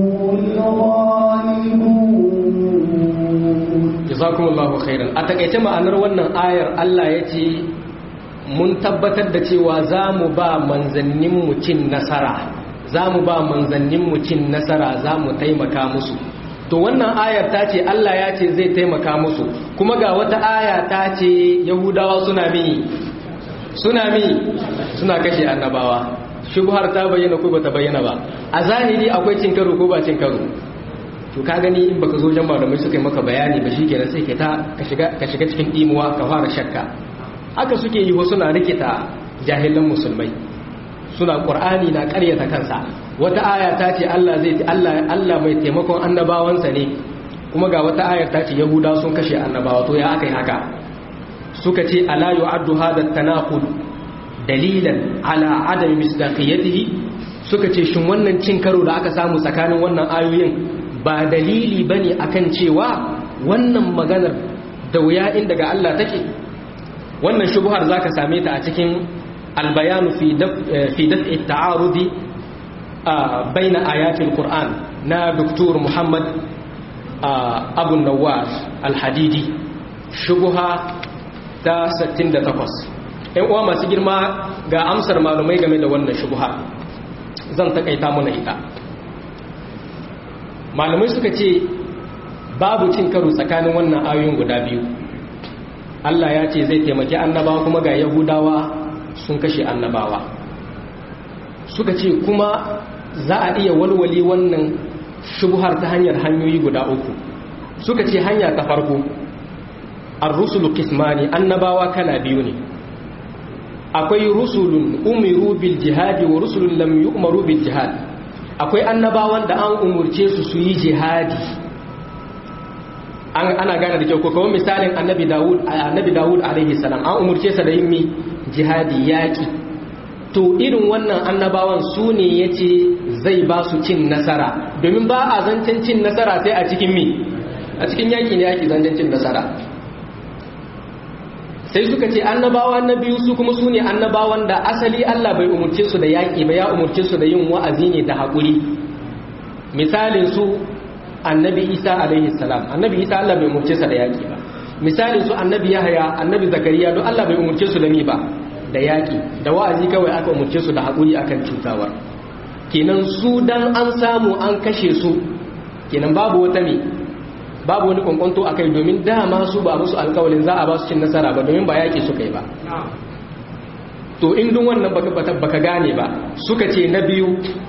الغالبون جزاكم الله خيرا أتكيت ma'anar wannan ayar Allah yace mun tabbatar da cewa zamu ba manzanninmu cin nasara zamu taimaka musu to wannan ayar ta ce Allah ya ce zai taimaka musu kuma ga wata aya ta ce yahudawa suna kashe annabawa shubhar ta bayyana ko bata bayyana ba a zahiri akwai cin karo ko ba cin karo to ka gani in baka zo jan malamai suka yi maka bayani ba shikenan sai ka shiga cikin imuwa ka fara shakka haka suke yi wasu na rikita jahilan musulmai, suna Qur'ani na ƙaryata kansa. Wata aya ta ce Allah mai taimakon annabawansa ne, kuma ga wata ayar ta ce Yahuda sun kashe annabawa. To ya aka yi haka? Suka ce ala yu'addu hadha at-tanaqud dalilan ala adami misdaqiyatihi. Suka ce shin wannan cin karo da aka samu tsakanin wannan ayoyin ba dalili bane akan cewa wannan maganar da wuya in daga Allah take? Wannan shubuhar zaka same ta a cikin al-bayan fi daf'i at-ta'arudi baina ayatil Qur'an na Dr. Muhammad Abu Nawwas Al-Hadidi, shubuha ta 68. ‘Yan uwa masu girma, ga amsar malumai game da wannan shubuha zan takaita muna ita. Malumai suka ce babu cin karo tsakanin wannan ayoyin guda biyu. Allah ya ce zai taimaki annabawa, kuma ga Yahudawa sun kashe annabawa. Suka ce kuma za a iya walwale wannan shubuhar ta hanyar hanyoyi guda uku. Suka ce hanya ta farko, ar-rusulu qismani, annabawa kala biyu ne. Akwai rusulun umiru bil jihadi wa rusulun lam yu'maru bil jihad. Akwai annabawan da an umurce su yi jihadi. Ana gane da kyau ko kawai misalin annabi Dawud alaihi salam, an umurce sa da yin jihadi, yaki. To irin wannan annabawan su ne yace zai ba su cin nasara, domin ba a zancen cin nasara sai a cikin a cikin yaki ne yaki zancen cin nasara. Sai suka ce annabawa na biyu su kuma su ne annabawan da asali Allah bai umurce su da yaƙi ba, ya umurce su da yin wa'azi ne da haƙuri. Misalin su annabi Isa alaihi salam, annabi Isa Allah bai umurce sa da yaƙi ba. Misalin su annabi Yahaya, annabi Zakariya, don Allah bai umurce su da ni ba, da yaƙi, da wa'azi kawai aka umurce su da haƙuri akan cutawar. Kenan su dan an samu an kashe su, kenan babu wani kwankwanto a kai, domin dama su ba musu alkawalin za a ba su cin nasara ba, domin ba yaƙi suka yi ba. To in dun wannan baka gane ba, suka ce na biyu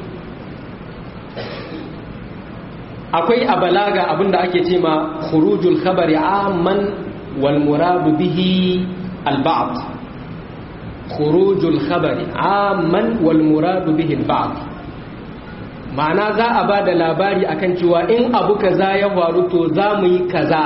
akwai a balaga abinda ake ce ma khurujul khabari amman wal muradu bihi al ba'd. Khurujul khabari amman wal muradu bihi al ba'd, ma'ana za a ba da labari akan cewa in abu kaza ya faru to za mu yi kaza,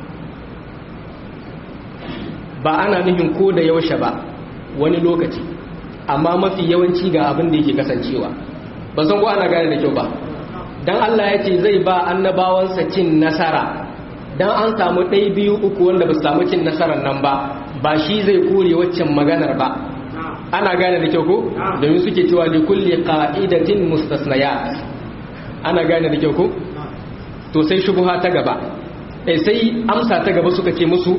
ba ana nufin ko da yaushe ba, wani lokaci, amma mafi yawanci ga abin da yake kasancewa. ba san ko ana gane da kyau ba. Dan Allah ya ce zai ba annabawansa cin nasara, dan an samu ɗai biyu uku wanda ba su samu cin nasarar nan ba shi zai kore waccan maganar ba. Ana gane da kyau ko? Domin suke cewa li kulli qa'idatin mustasnayat. Ana gane da kyau ko? To sai shubha ta gaba, sai amsa ta gaba suka ce musu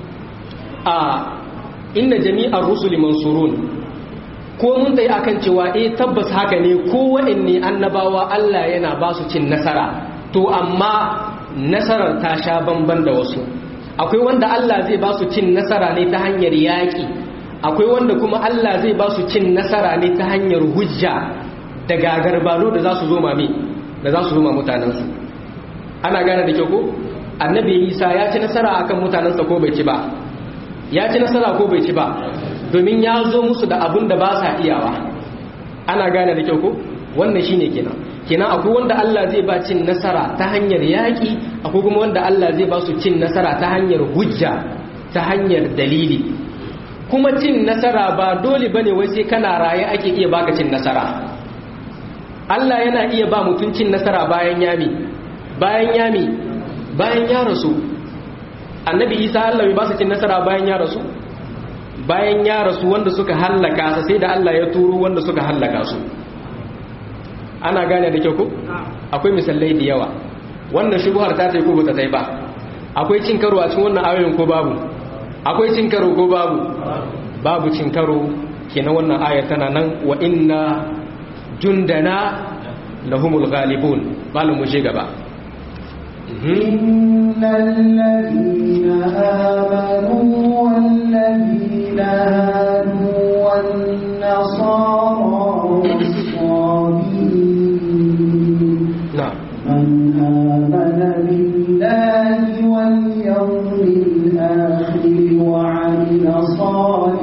inna jami'ar rusuli mansurun. Ko mun tayi akan cewa tabbas haka ne, ko waɗanne annabawa Allah yana ba su cin nasara, to amma nasarar ta sha bamban da wasu. Akwai wanda Allah zai ba su cin nasara ne ta hanyar yaƙi, akwai wanda kuma Allah zai ba su cin nasara ne ta hanyar hujja da gagarbano da za su zo ma mutanensu. Ana gane da kyau ko? Annabi Isa ya ci nasara akan mutanensa ko bai ci ba? Ya ci nasara ko bai ci ba? Domin ya zo musu da abun da ba sa iyawa. Ana gane da kyau ko? Wannan shine kenan akwai wanda Allah zai ba cin nasara ta hanyar yaƙi, akwai kuma wanda Allah zai ba su cin nasara ta hanyar hujja, ta hanyar dalili. Kuma cin nasara ba dole bane wai sai kana raye ake iya baka cin nasara. Allah yana iya ba mutum cin nasara bayan ya rasu. Annabi Isa Allah bai ba su cin nasara bayan ya rasu. Bayan ya rasu wanda suka hallaka sa, sai da Allah ya turo wanda suka hallaka su. Ana gane da kyau ko? Akwai misalai da yawa. Wannan shubhar ta tai ko bata tai ba? Akwai cin karo a cikin wannan ayoyin ko babu? Akwai cin karo ko babu? Babu cin karo. Kenan wannan ayar tana nan, wa inna jundana lahumul ghalibun. Malam mu je gaba. Innal ladina amanu wal ladina hadu wan nasara من آمن بالله واليوم الآخر وعمل صالحا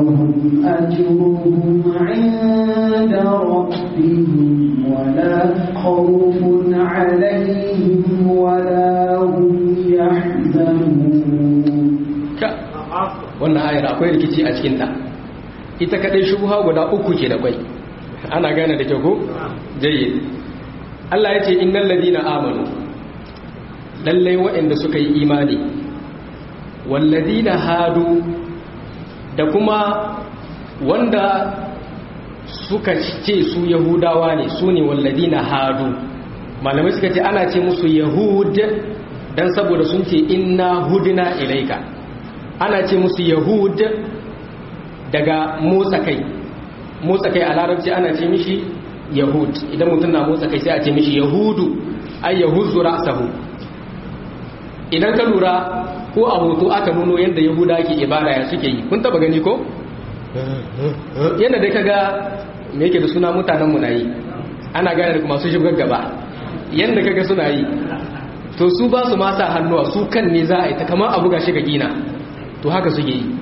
لهم أجرهم عند ربهم ولا خوف عليهم ولا هم يحزنون. wannan ayar akwai rikici a cikinta, ita kadai shubha guda uku ke da kwai, ana gane da kyau ko? jayyid. Allah ya ce innal ladina amanu, lallai waɗanda suka yi imani, wal ladina hadu, da kuma wanda suka ce su yahudawa ne, su ne wal ladina hadu. Malamai suka ce ana ce musu yahud dan saboda sun ce inna hudna ilaika. Ana ce musu yahud daga motsa kai a larabci ana ce mishi yahud. Idan mutum na motsa kai sai a ce mishi yahudu, ay yahuzzu ra'sahu. Idan ka lura ko a hoto aka nuno yadda yahuda ke ibada ya suke yi, kun taba gani ko? Yadda dai kaga me yake da suna mutanen mu na yi, ana gane da kuma su shigar gaba yadda kaga suna yi, to su ba su masa hannuwa, su kan ne za a yi ta kamar abu ga shiga gina, to haka suke yi,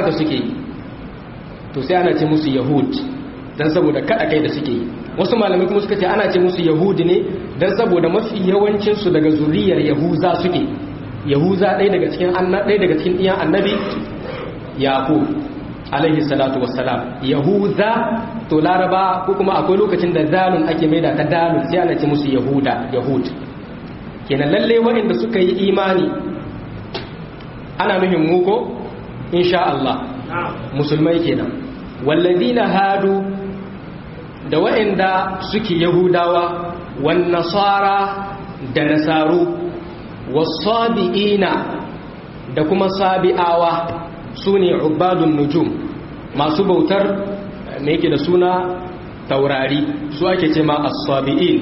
to sai ana ce musu yahud dan saboda kada kai da suke yi. Wasu malamai kuma suka ce ana ce musu yahudi ne dan saboda mafi yawancin su daga zuriyar yahuza suke. Yahuza ɗaya daga cikin iyan annabi yaqub alaihi salatu wassalam. Yahuza to laraba ko kuma akwai lokacin da zalun ake maida ta dalun, sai ana ce musu yahud. Kenan lalle waɗanda suka yi imani ana nuhin mu ko insha Allah musulmai kenan. Walladina hadu, da waɗanda suke yahudawa, wan nasara da nasaru, wasabi'ina da kuma sabi'awa, sune ubadun nujum, masu bautar me yake da suna taurari, su ake ce ma as-sabi'in.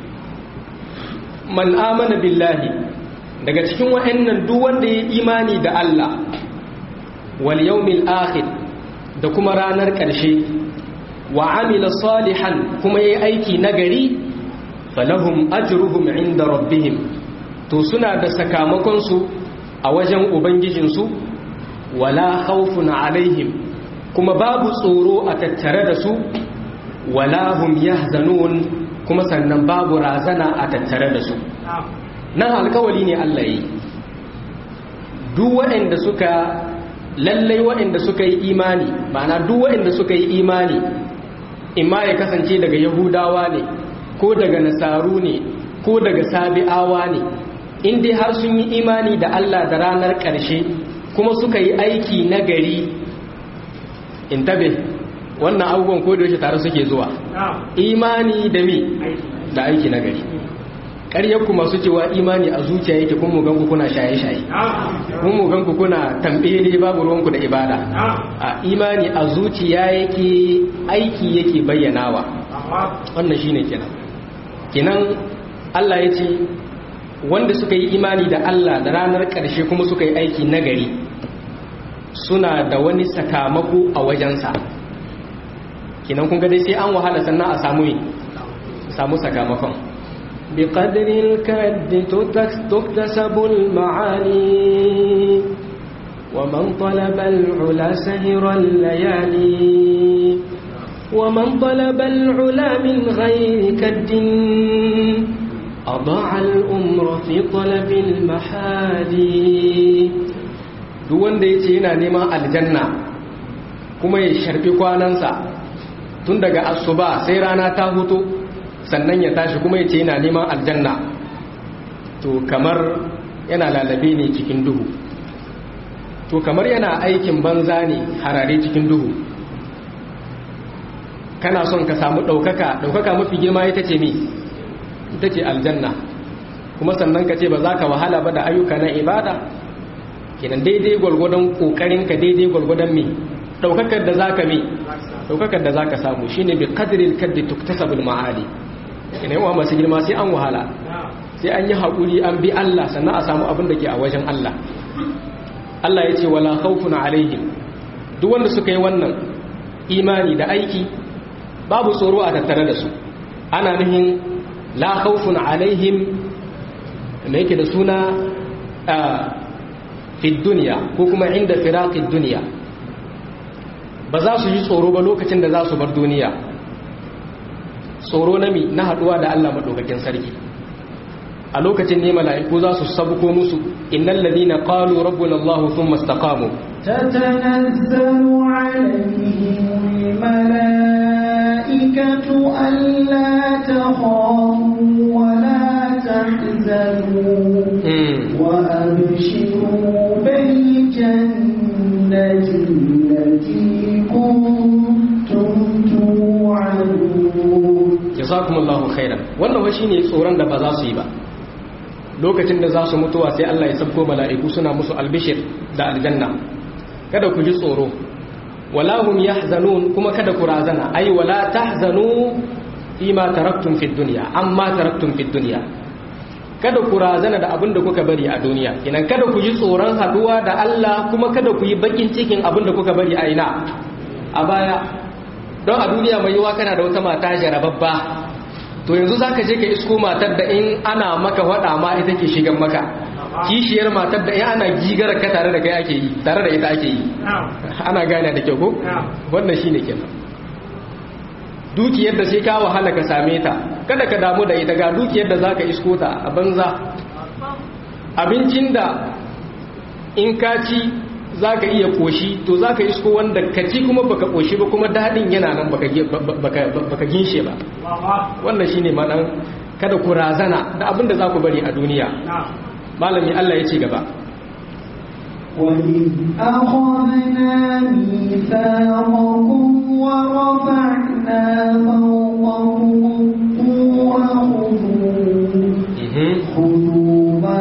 Man amana billahi, daga cikin wa'annan duk wanda ya imani da Allah wal yawmil akhir, da kuma ranar ƙarshe, wa amila salihan, kuma yayi aiki nagari, falahum ajruhum inda rabbihim, to suna da sakamakon su a wajen ubangijinsu, wala khawfun alaihim, kuma babu tsoro a tattare da su, wala hum yahzanun, kuma sannan babu razana a tattare da su. Nan alkawali ne Allah yi, duk waɗanda suka lallai waɗanda suka yi imani, ma'ana duk waɗanda suka yi imani, imma ya kasance daga yahudawa ne ko daga nasaru ne ko daga sabi'awa ne, in dai har sun yi imani da Allah da ranar ƙarshe kuma suka yi aiki nagari, in tabe wannan abubuwan ko da yake tare suke zuwa, imani da me da aiki nagari. Ƙaryarku masu cewa imani a zuciya yake, kun mu ganku kuna shaye-shaye, kun mu ganku kuna tambele babu ruwanku da ibada. A imani a zuciya yake, aiki yake bayyanawa. Wannan shine kenan Allah ya ce wanda suka yi imani da Allah da ranar ƙarshe kuma suka yi aiki nagari, suna da wani sakamako a wajensa. Kenan kun ga dai sai an wahala sannan a samu sakamakon. بقدر الكد تكتسب المعاني ومن طلب العلا سهر الليالي ومن طلب العلا من غير كد أضاع الأمر في طلب المحالي. duk wanda yace yana neman aljanna kuma ya sharfi kwanansa tun daga asuba sai rana ta huto sannan ya tashi kuma ya ce yana neman aljanna, to kamar yana lalabe ne cikin duhu, to kamar yana aikin banza ne harare cikin duhu. Kana son ka samu ɗaukaka mafi girma ita ce mi? Ita ce aljanna, kuma sannan ka ce ba za ka wahala ba da ayyuka na ibada, kenan daidai gwargwadon ƙoƙarinka, daidai gwargwadon mi ɗaukakar da za ka mi ɗaukakar da za ka samu shi ne bi ƙadirin kaddi tuktasabul ma'ali. Ina yawa masu girma sai an wahala, sai an yi haƙuri, an bi Allah sannan a samu abin da ke a wajen Allah. Allah ya ce wala khawfun alaihim, duk wanda suka yi wannan imani da aiki babu tsoro a tattare da su. Ana nuhin la khawfun alaihim me yake da suna fi duniya ko kuma inda firaqid duniya, ba za su yi tsoro ba lokacin da za su bar duniya. Tsoro na haduwa da Allah madaukakin sarki. A lokacin ne mala'iku za su sabuko musu innal ladina qalu rabbuna Allah thumma istaqamu tatanazzalu alayhim malaikatu alla takhafu wa la tahzanu wa abshiru bil jannati allati kuntum tu'adun. Jazakumullahu khairan. Wannan wa shine tsoron da ba za su yi ba. Lokacin da za su mutuwa sai Allah ya sabko mala'iku suna musu albishir da aljanna. Kada ku ji tsoro, wala hum yahzanun, kuma kada ku razana, ai wala tahzanu fima taraktum fid dunya, amma taraktum fid dunya. Kada ku razana da abin da kuka bari a duniya. Kinan kada ku ji tsoron haduwa da Allah, kuma kada ku yi bakin cikin abin da kuka bari a ina a baya. Don a duniya mai yiwa kana da wata mata jarababba, to yanzu za ka je ka isko matar da in ana maka waɗa ma ita ke shigan maka, kishiyar matar da in ana gigar ka tare da kai ake yi, tare da ita ake yi. Ana gane da kyau ko? Wannan shi ne kenan. Dukiyar da sai ka wahala ka same ta, kada ka damu da ita, ga dukiyar da za ka isko ta a banza. Abincin da in ka ci za ka iya koshi, to za ka isko wanda ka ci kuma baka koshi ba, kuma daɗin yana nan baka ginshe ba. Wannan shi ne maɗan kada ku razana da abinda za ku bari a duniya. Malami Allah ya ci gaba. وَإِذْ أَخَذْنَا مِيثَاقَكُمْ وَرَفَعْنَا فَوْقَكُمُ الطُّورَ خُذُوا مَا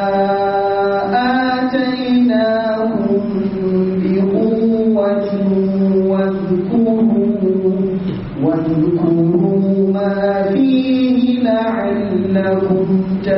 آتَيْنَاكُمْ بِقُوَّةٍ واذكروا ما فيه لعلكم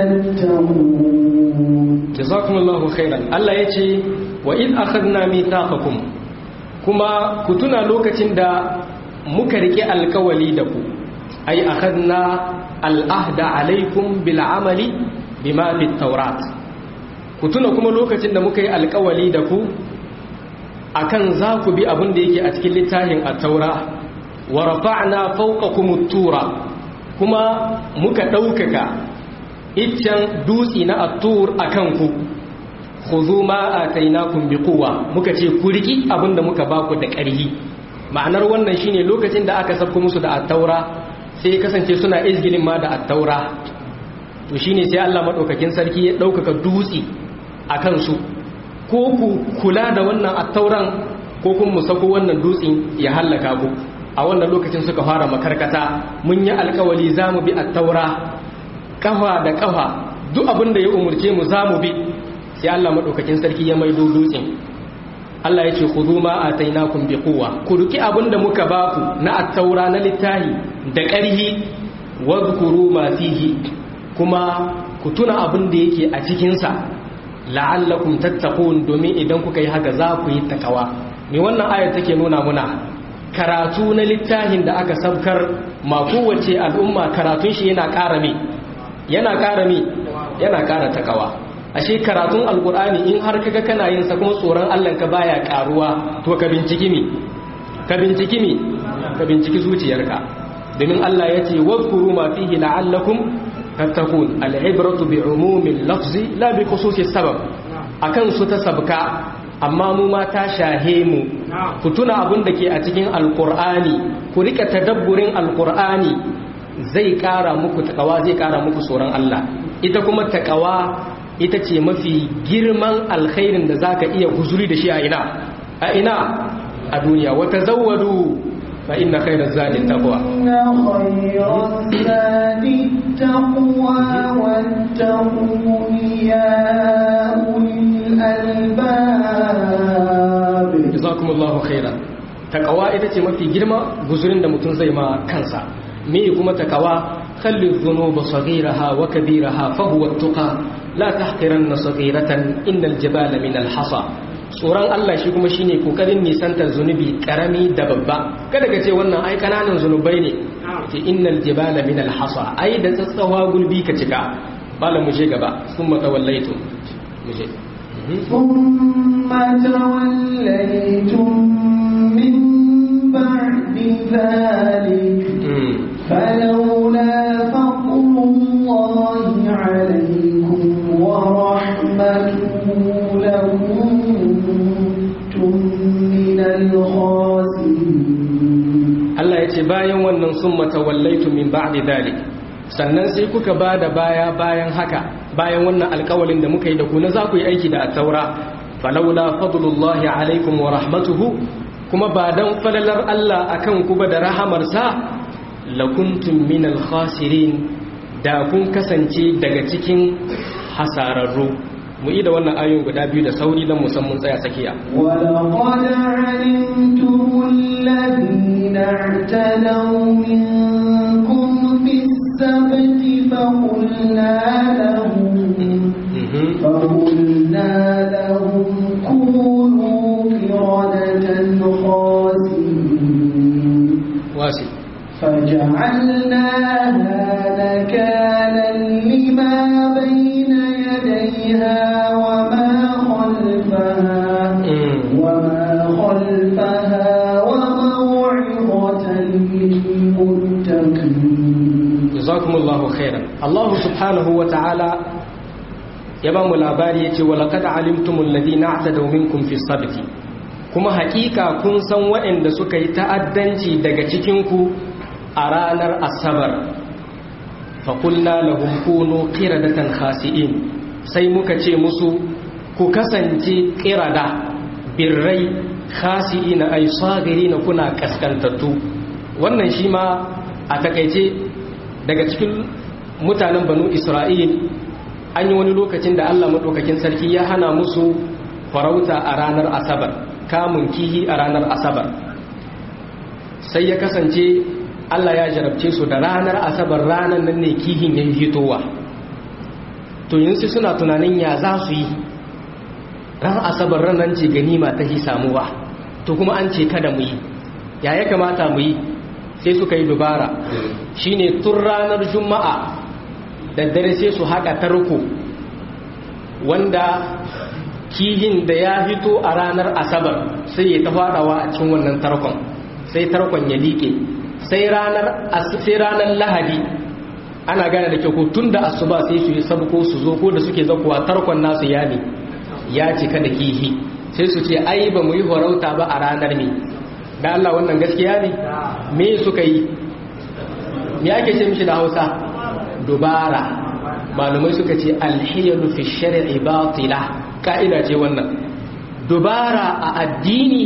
تتقون. جزاكم الله خيرا. الله يجي وإذ أخذنا ميثاقكم، كما كتنا لوكتين دا مكرك الكولي دكو، أي أخذنا الأهد عليكم بالعمل بما في التوراة. كتنا كما لوكتين دا مكرك الكولي دكو akan za ku bi abin da yake a cikin littafin at-taura. Wa rafa'na fawqakum at-tura, kuma muka daukaka iccen dutsi na at-tur akan ku. Khudhu ma atainakum biquwa, muka ce ku riki abinda muka baku da ƙarfi. Ma'anar wannan shine lokacin da aka sabko musu da at-taura sai kasance suna izgilin ma da at-taura. To shine sai Allah madaukakin sarki ya daukaka dutsi akan su. Ko ku kula da wannan at-tauran ko kun musako wannan dutsin ya halaka ku. A wannan lokacin suka fara makarkata, mun yi alkawali za mu bi at-taura kafa da kafa, duk abin da ya umurce mu za mu bi. Sai Allah madaukakin sarki ya maido dutsen. Allah ya ce khudhu ma atainakum biquwa, ku duki abin da muka baku na at-taura na littahi da ƙarhi, wadhkuru ma fihi, kuma ku tuna abin da yake a cikin sa, la'allakum tattaqun, domin idan kuka yi haka za ku yi takawa. Me wannan ayar take nuna muna? Karatu na littafin da aka sabkar ma kowace al'umma, karatun shi yana ƙara mi, yana ƙara takawa. Ashe karatun alƙur'ani in har kaga kana yin sa kuma tsoron Allah ka baya ƙaruwa, to ka binciki zuciyarka. Domin Allah ya ce wadhkuru ma fihi la'allakum tattaqun. Al-ibratu bi umumil lafzi la bi khususis sabab. Akan su ta sabka, amma mu ma ta shahe mu. Ku tuna abin da ke a cikin alkur'ani, ku rika tadabburin alkur'ani, zai kara muku takawa, zai kara muku tsoron Allah. Ita kuma takawa ita ce mafi girman alkhairin da zaka iya guzuri da shi a ina a duniya. Wa tazawwadu fa inna khayraz zadi taqwa. Inna khayraz zadi taqwa wattaquni ya ulil albab. Jazakumullahu khairan. Takawa ita ce mafi girma guzurin da mutum zai ma kansa. Me kuma takawa? Khalli dhunuba saghiraha wa kabiraha fa huwa at-tuqa, la tahqiranna saghiratan innal jibala min al-hasa. Tsoron Allah shi kuma shine kokarin nisantar zunubi karami da babba. Kada ka ce wannan ai kananan zunubai ne. Ce innal jibala min al-hasa, ai da tsatsawa gulbi ka cika. Bala mu je gaba, summa tawallaitu. Mu je. ثم توليتم من Allah ya ce bayan wannan summa tawallaitu min ba'di dhalik, sannan sai kuka bada baya bayan haka, bayan wannan alƙawalin da muka yi da ku na za ku yi aiki da at-taura. Falaula fadlullahi alaikum wa rahmatuhu, kuma ba dan falalar Allah akan ku ba da rahamarsa, lakuntum minal khasirin, da kun kasance daga cikin hasararru. mu yi da wannan ayoyin guda biyu da sauri don musamman tsaya tsakiya. وَلَقَدْ عَلِمْتُمُ الَّذِينَ اعْتَدَوْا مِنكُمْ فِي السَّبْتِ فَقُلْنَا لَهُمْ كُونُوا قِرَدَةً خَاسِئِينَ فَجَعَلْنَاهَا نَكَالًا لِمَا بَيْنَ يديها وما خلفها وموعظة للمتقين. جزاكم الله خيرا. الله سبحانه وتعالى يبام الأباري ولقد علمتم الذين اعتدوا منكم في السبت، kuma hakika kun san waɗanda suka yi ta'addanci daga cikinku a ranar asabar. faƙulna lahum kunu qiradatan khasi'in, sai muka ce musu ku kasance qirada birrai khasi'ina ay sagirina, kuna kaskantattu. wannan shi ma a takaice daga cikin mutanen banu Isra'il an yi wani lokacin da Allah madaukakin sarki ya hana musu farauta a ranar asabar, kamun kihi a ranar asabar. sai ya kasance Allah ya jarabce su da ranar asabar, ranar nan ne kihin ya hitowa. to yanzu suna tunanin ya za su yi, ran asabar ranar ce ganima ta hi samuwa, to kuma an ce kada mu yi, ya kamata mu yi? sai suka yi dubara, shine tun ranar juma'a da dare sai su haka tarko wanda kihin da ya hito a ranar asabar sai ya ta fadawa a cikin wannan tarkon, sai tarkon ya liƙe. sai ranar lahadi ana gane da kyau, tun da asuba sai su yi sabko su zo, ko da suke zakuwa tarkon nasu ya cika da kihi, sai su ce ai ba mu yi farauta ba a ranar ne. da Allah wannan gaskiya ne? me suka yi? me ake ce mishi da Hausa? dubara. malumai suka ce alhiyalu fi shar'i batila, ka'ida ce wannan. dubara a addini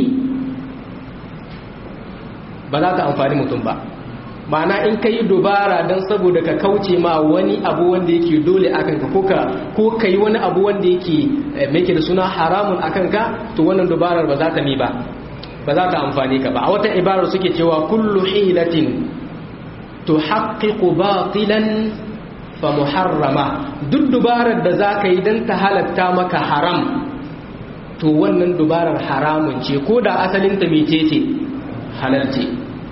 ba za ta amfani mutum ba. ma'ana in ka yi dubara don saboda ka kauce ma wani abu wanda yake dole a kanka, ko ka yi wani abu wanda yake mai da suna haramun a kanka, to wannan dubarar ba za ta mi ba za ta amfani ka ba. a wata ibarar suke cewa kullu hilatin tuhaqqiqu batilan fa muharrama, duk dubarar da za ka yi don ta halatta maka haram, to wannan dubarar haramun ce, ko da asalinta mecece halal ce.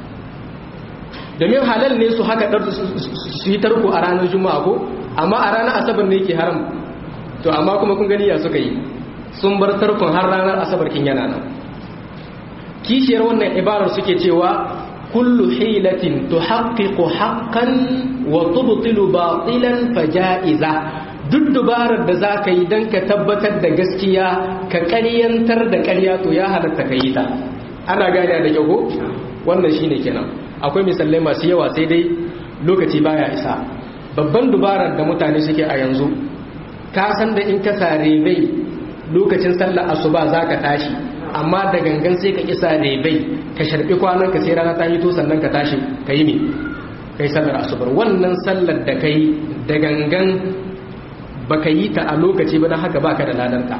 domin halal ne su haka su yi tarko a ranar juma'a ko, amma a ranar asabar ne ke haram. to amma kuma kun gani ya suka yi, sun bar tarkon har ranar asabar kin yana nan. kishiyar wannan ibarar suke cewa kullu hilatin tuhaqqiqu haqqan wa tubtilu batilan faja'iza, duk dubarar da zaka yi dan ka tabbatar da gaskiya ka ƙaryantar da ƙarya, to ya halatta ka yi ta. ana gane da kyau ko? wannan shine kenan. akwai misalai masu yawa sai dai lokaci baya isa. babban dubarar da mutane suke a yanzu, ka san da in ka sare bai lokacin sallar asuba zaka tashi, amma da gangan sai ka kisa bai ka sharbi kwanan ka sai rana ta hito sannan ka tashi ka yi me kai sallar asubar. wannan sallar da kai da gangan baka yi ta a lokaci ba, don haka baka da ladanta.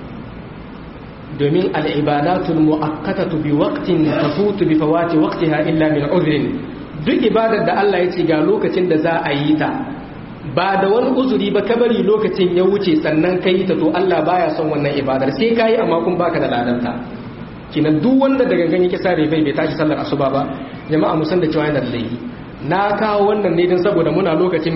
domin al'ibadatul mu'akkatatu bi waqtin tafutu bi fawati waqtiha illa min udhrin, duk ibadar da Allah ya ce ga lokacin da za a yi ta, ba da wani uzuri ba ka bari lokacin ya wuce sannan ka yi ta, to Allah baya son wannan ibadar, sai ka yi amma kun baka da ladanta. kinan duk wanda daga gani kisa bai tashi sallar asuba ba, jama'a musan da cewa yana da laifi. na kawo wannan ne don saboda muna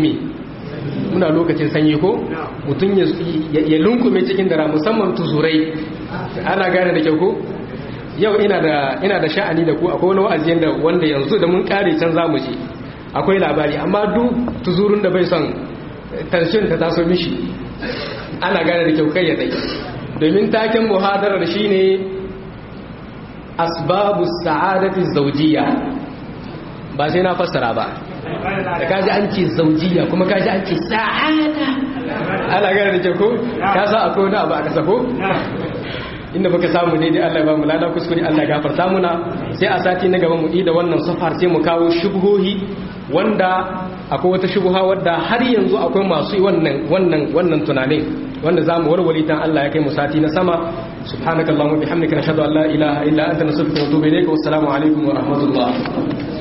lokacin sanyi ko, mutum ya lunkume cikin dara, musamman tuzurai. ana gane da kyau ko? yau ina da sha'ani da ku, akwai wani wa'azi wanda yanzu da mun kare can zamu je akwai labari, amma duk tuzurun da bai son tension ta taso mishi, ana gane da kyau kai ya dai. domin taken muhadarar shine asbabus sa'adati zawjiyya, ba sai na fassara ba da kaji an ce zaujiya kuma kaji an ce sa'ada ana gane da ke ko ka sa akwai wani abu a kasa ko inda baka samu daidai Allah ya ba mu lada kuskure Allah ya gafarta muna sai a sati na gaba mu da wannan safar sai mu kawo shubhohi wanda akwai wata shubha wadda har yanzu akwai masu wannan tunanin wanda zamu warware tan Allah ya kai mu sati na sama subhanakallahumma bihamdika nashhadu an la ilaha illa anta nastaghfiruka wa natubu ilayka wassalamu alaikum wa rahmatullah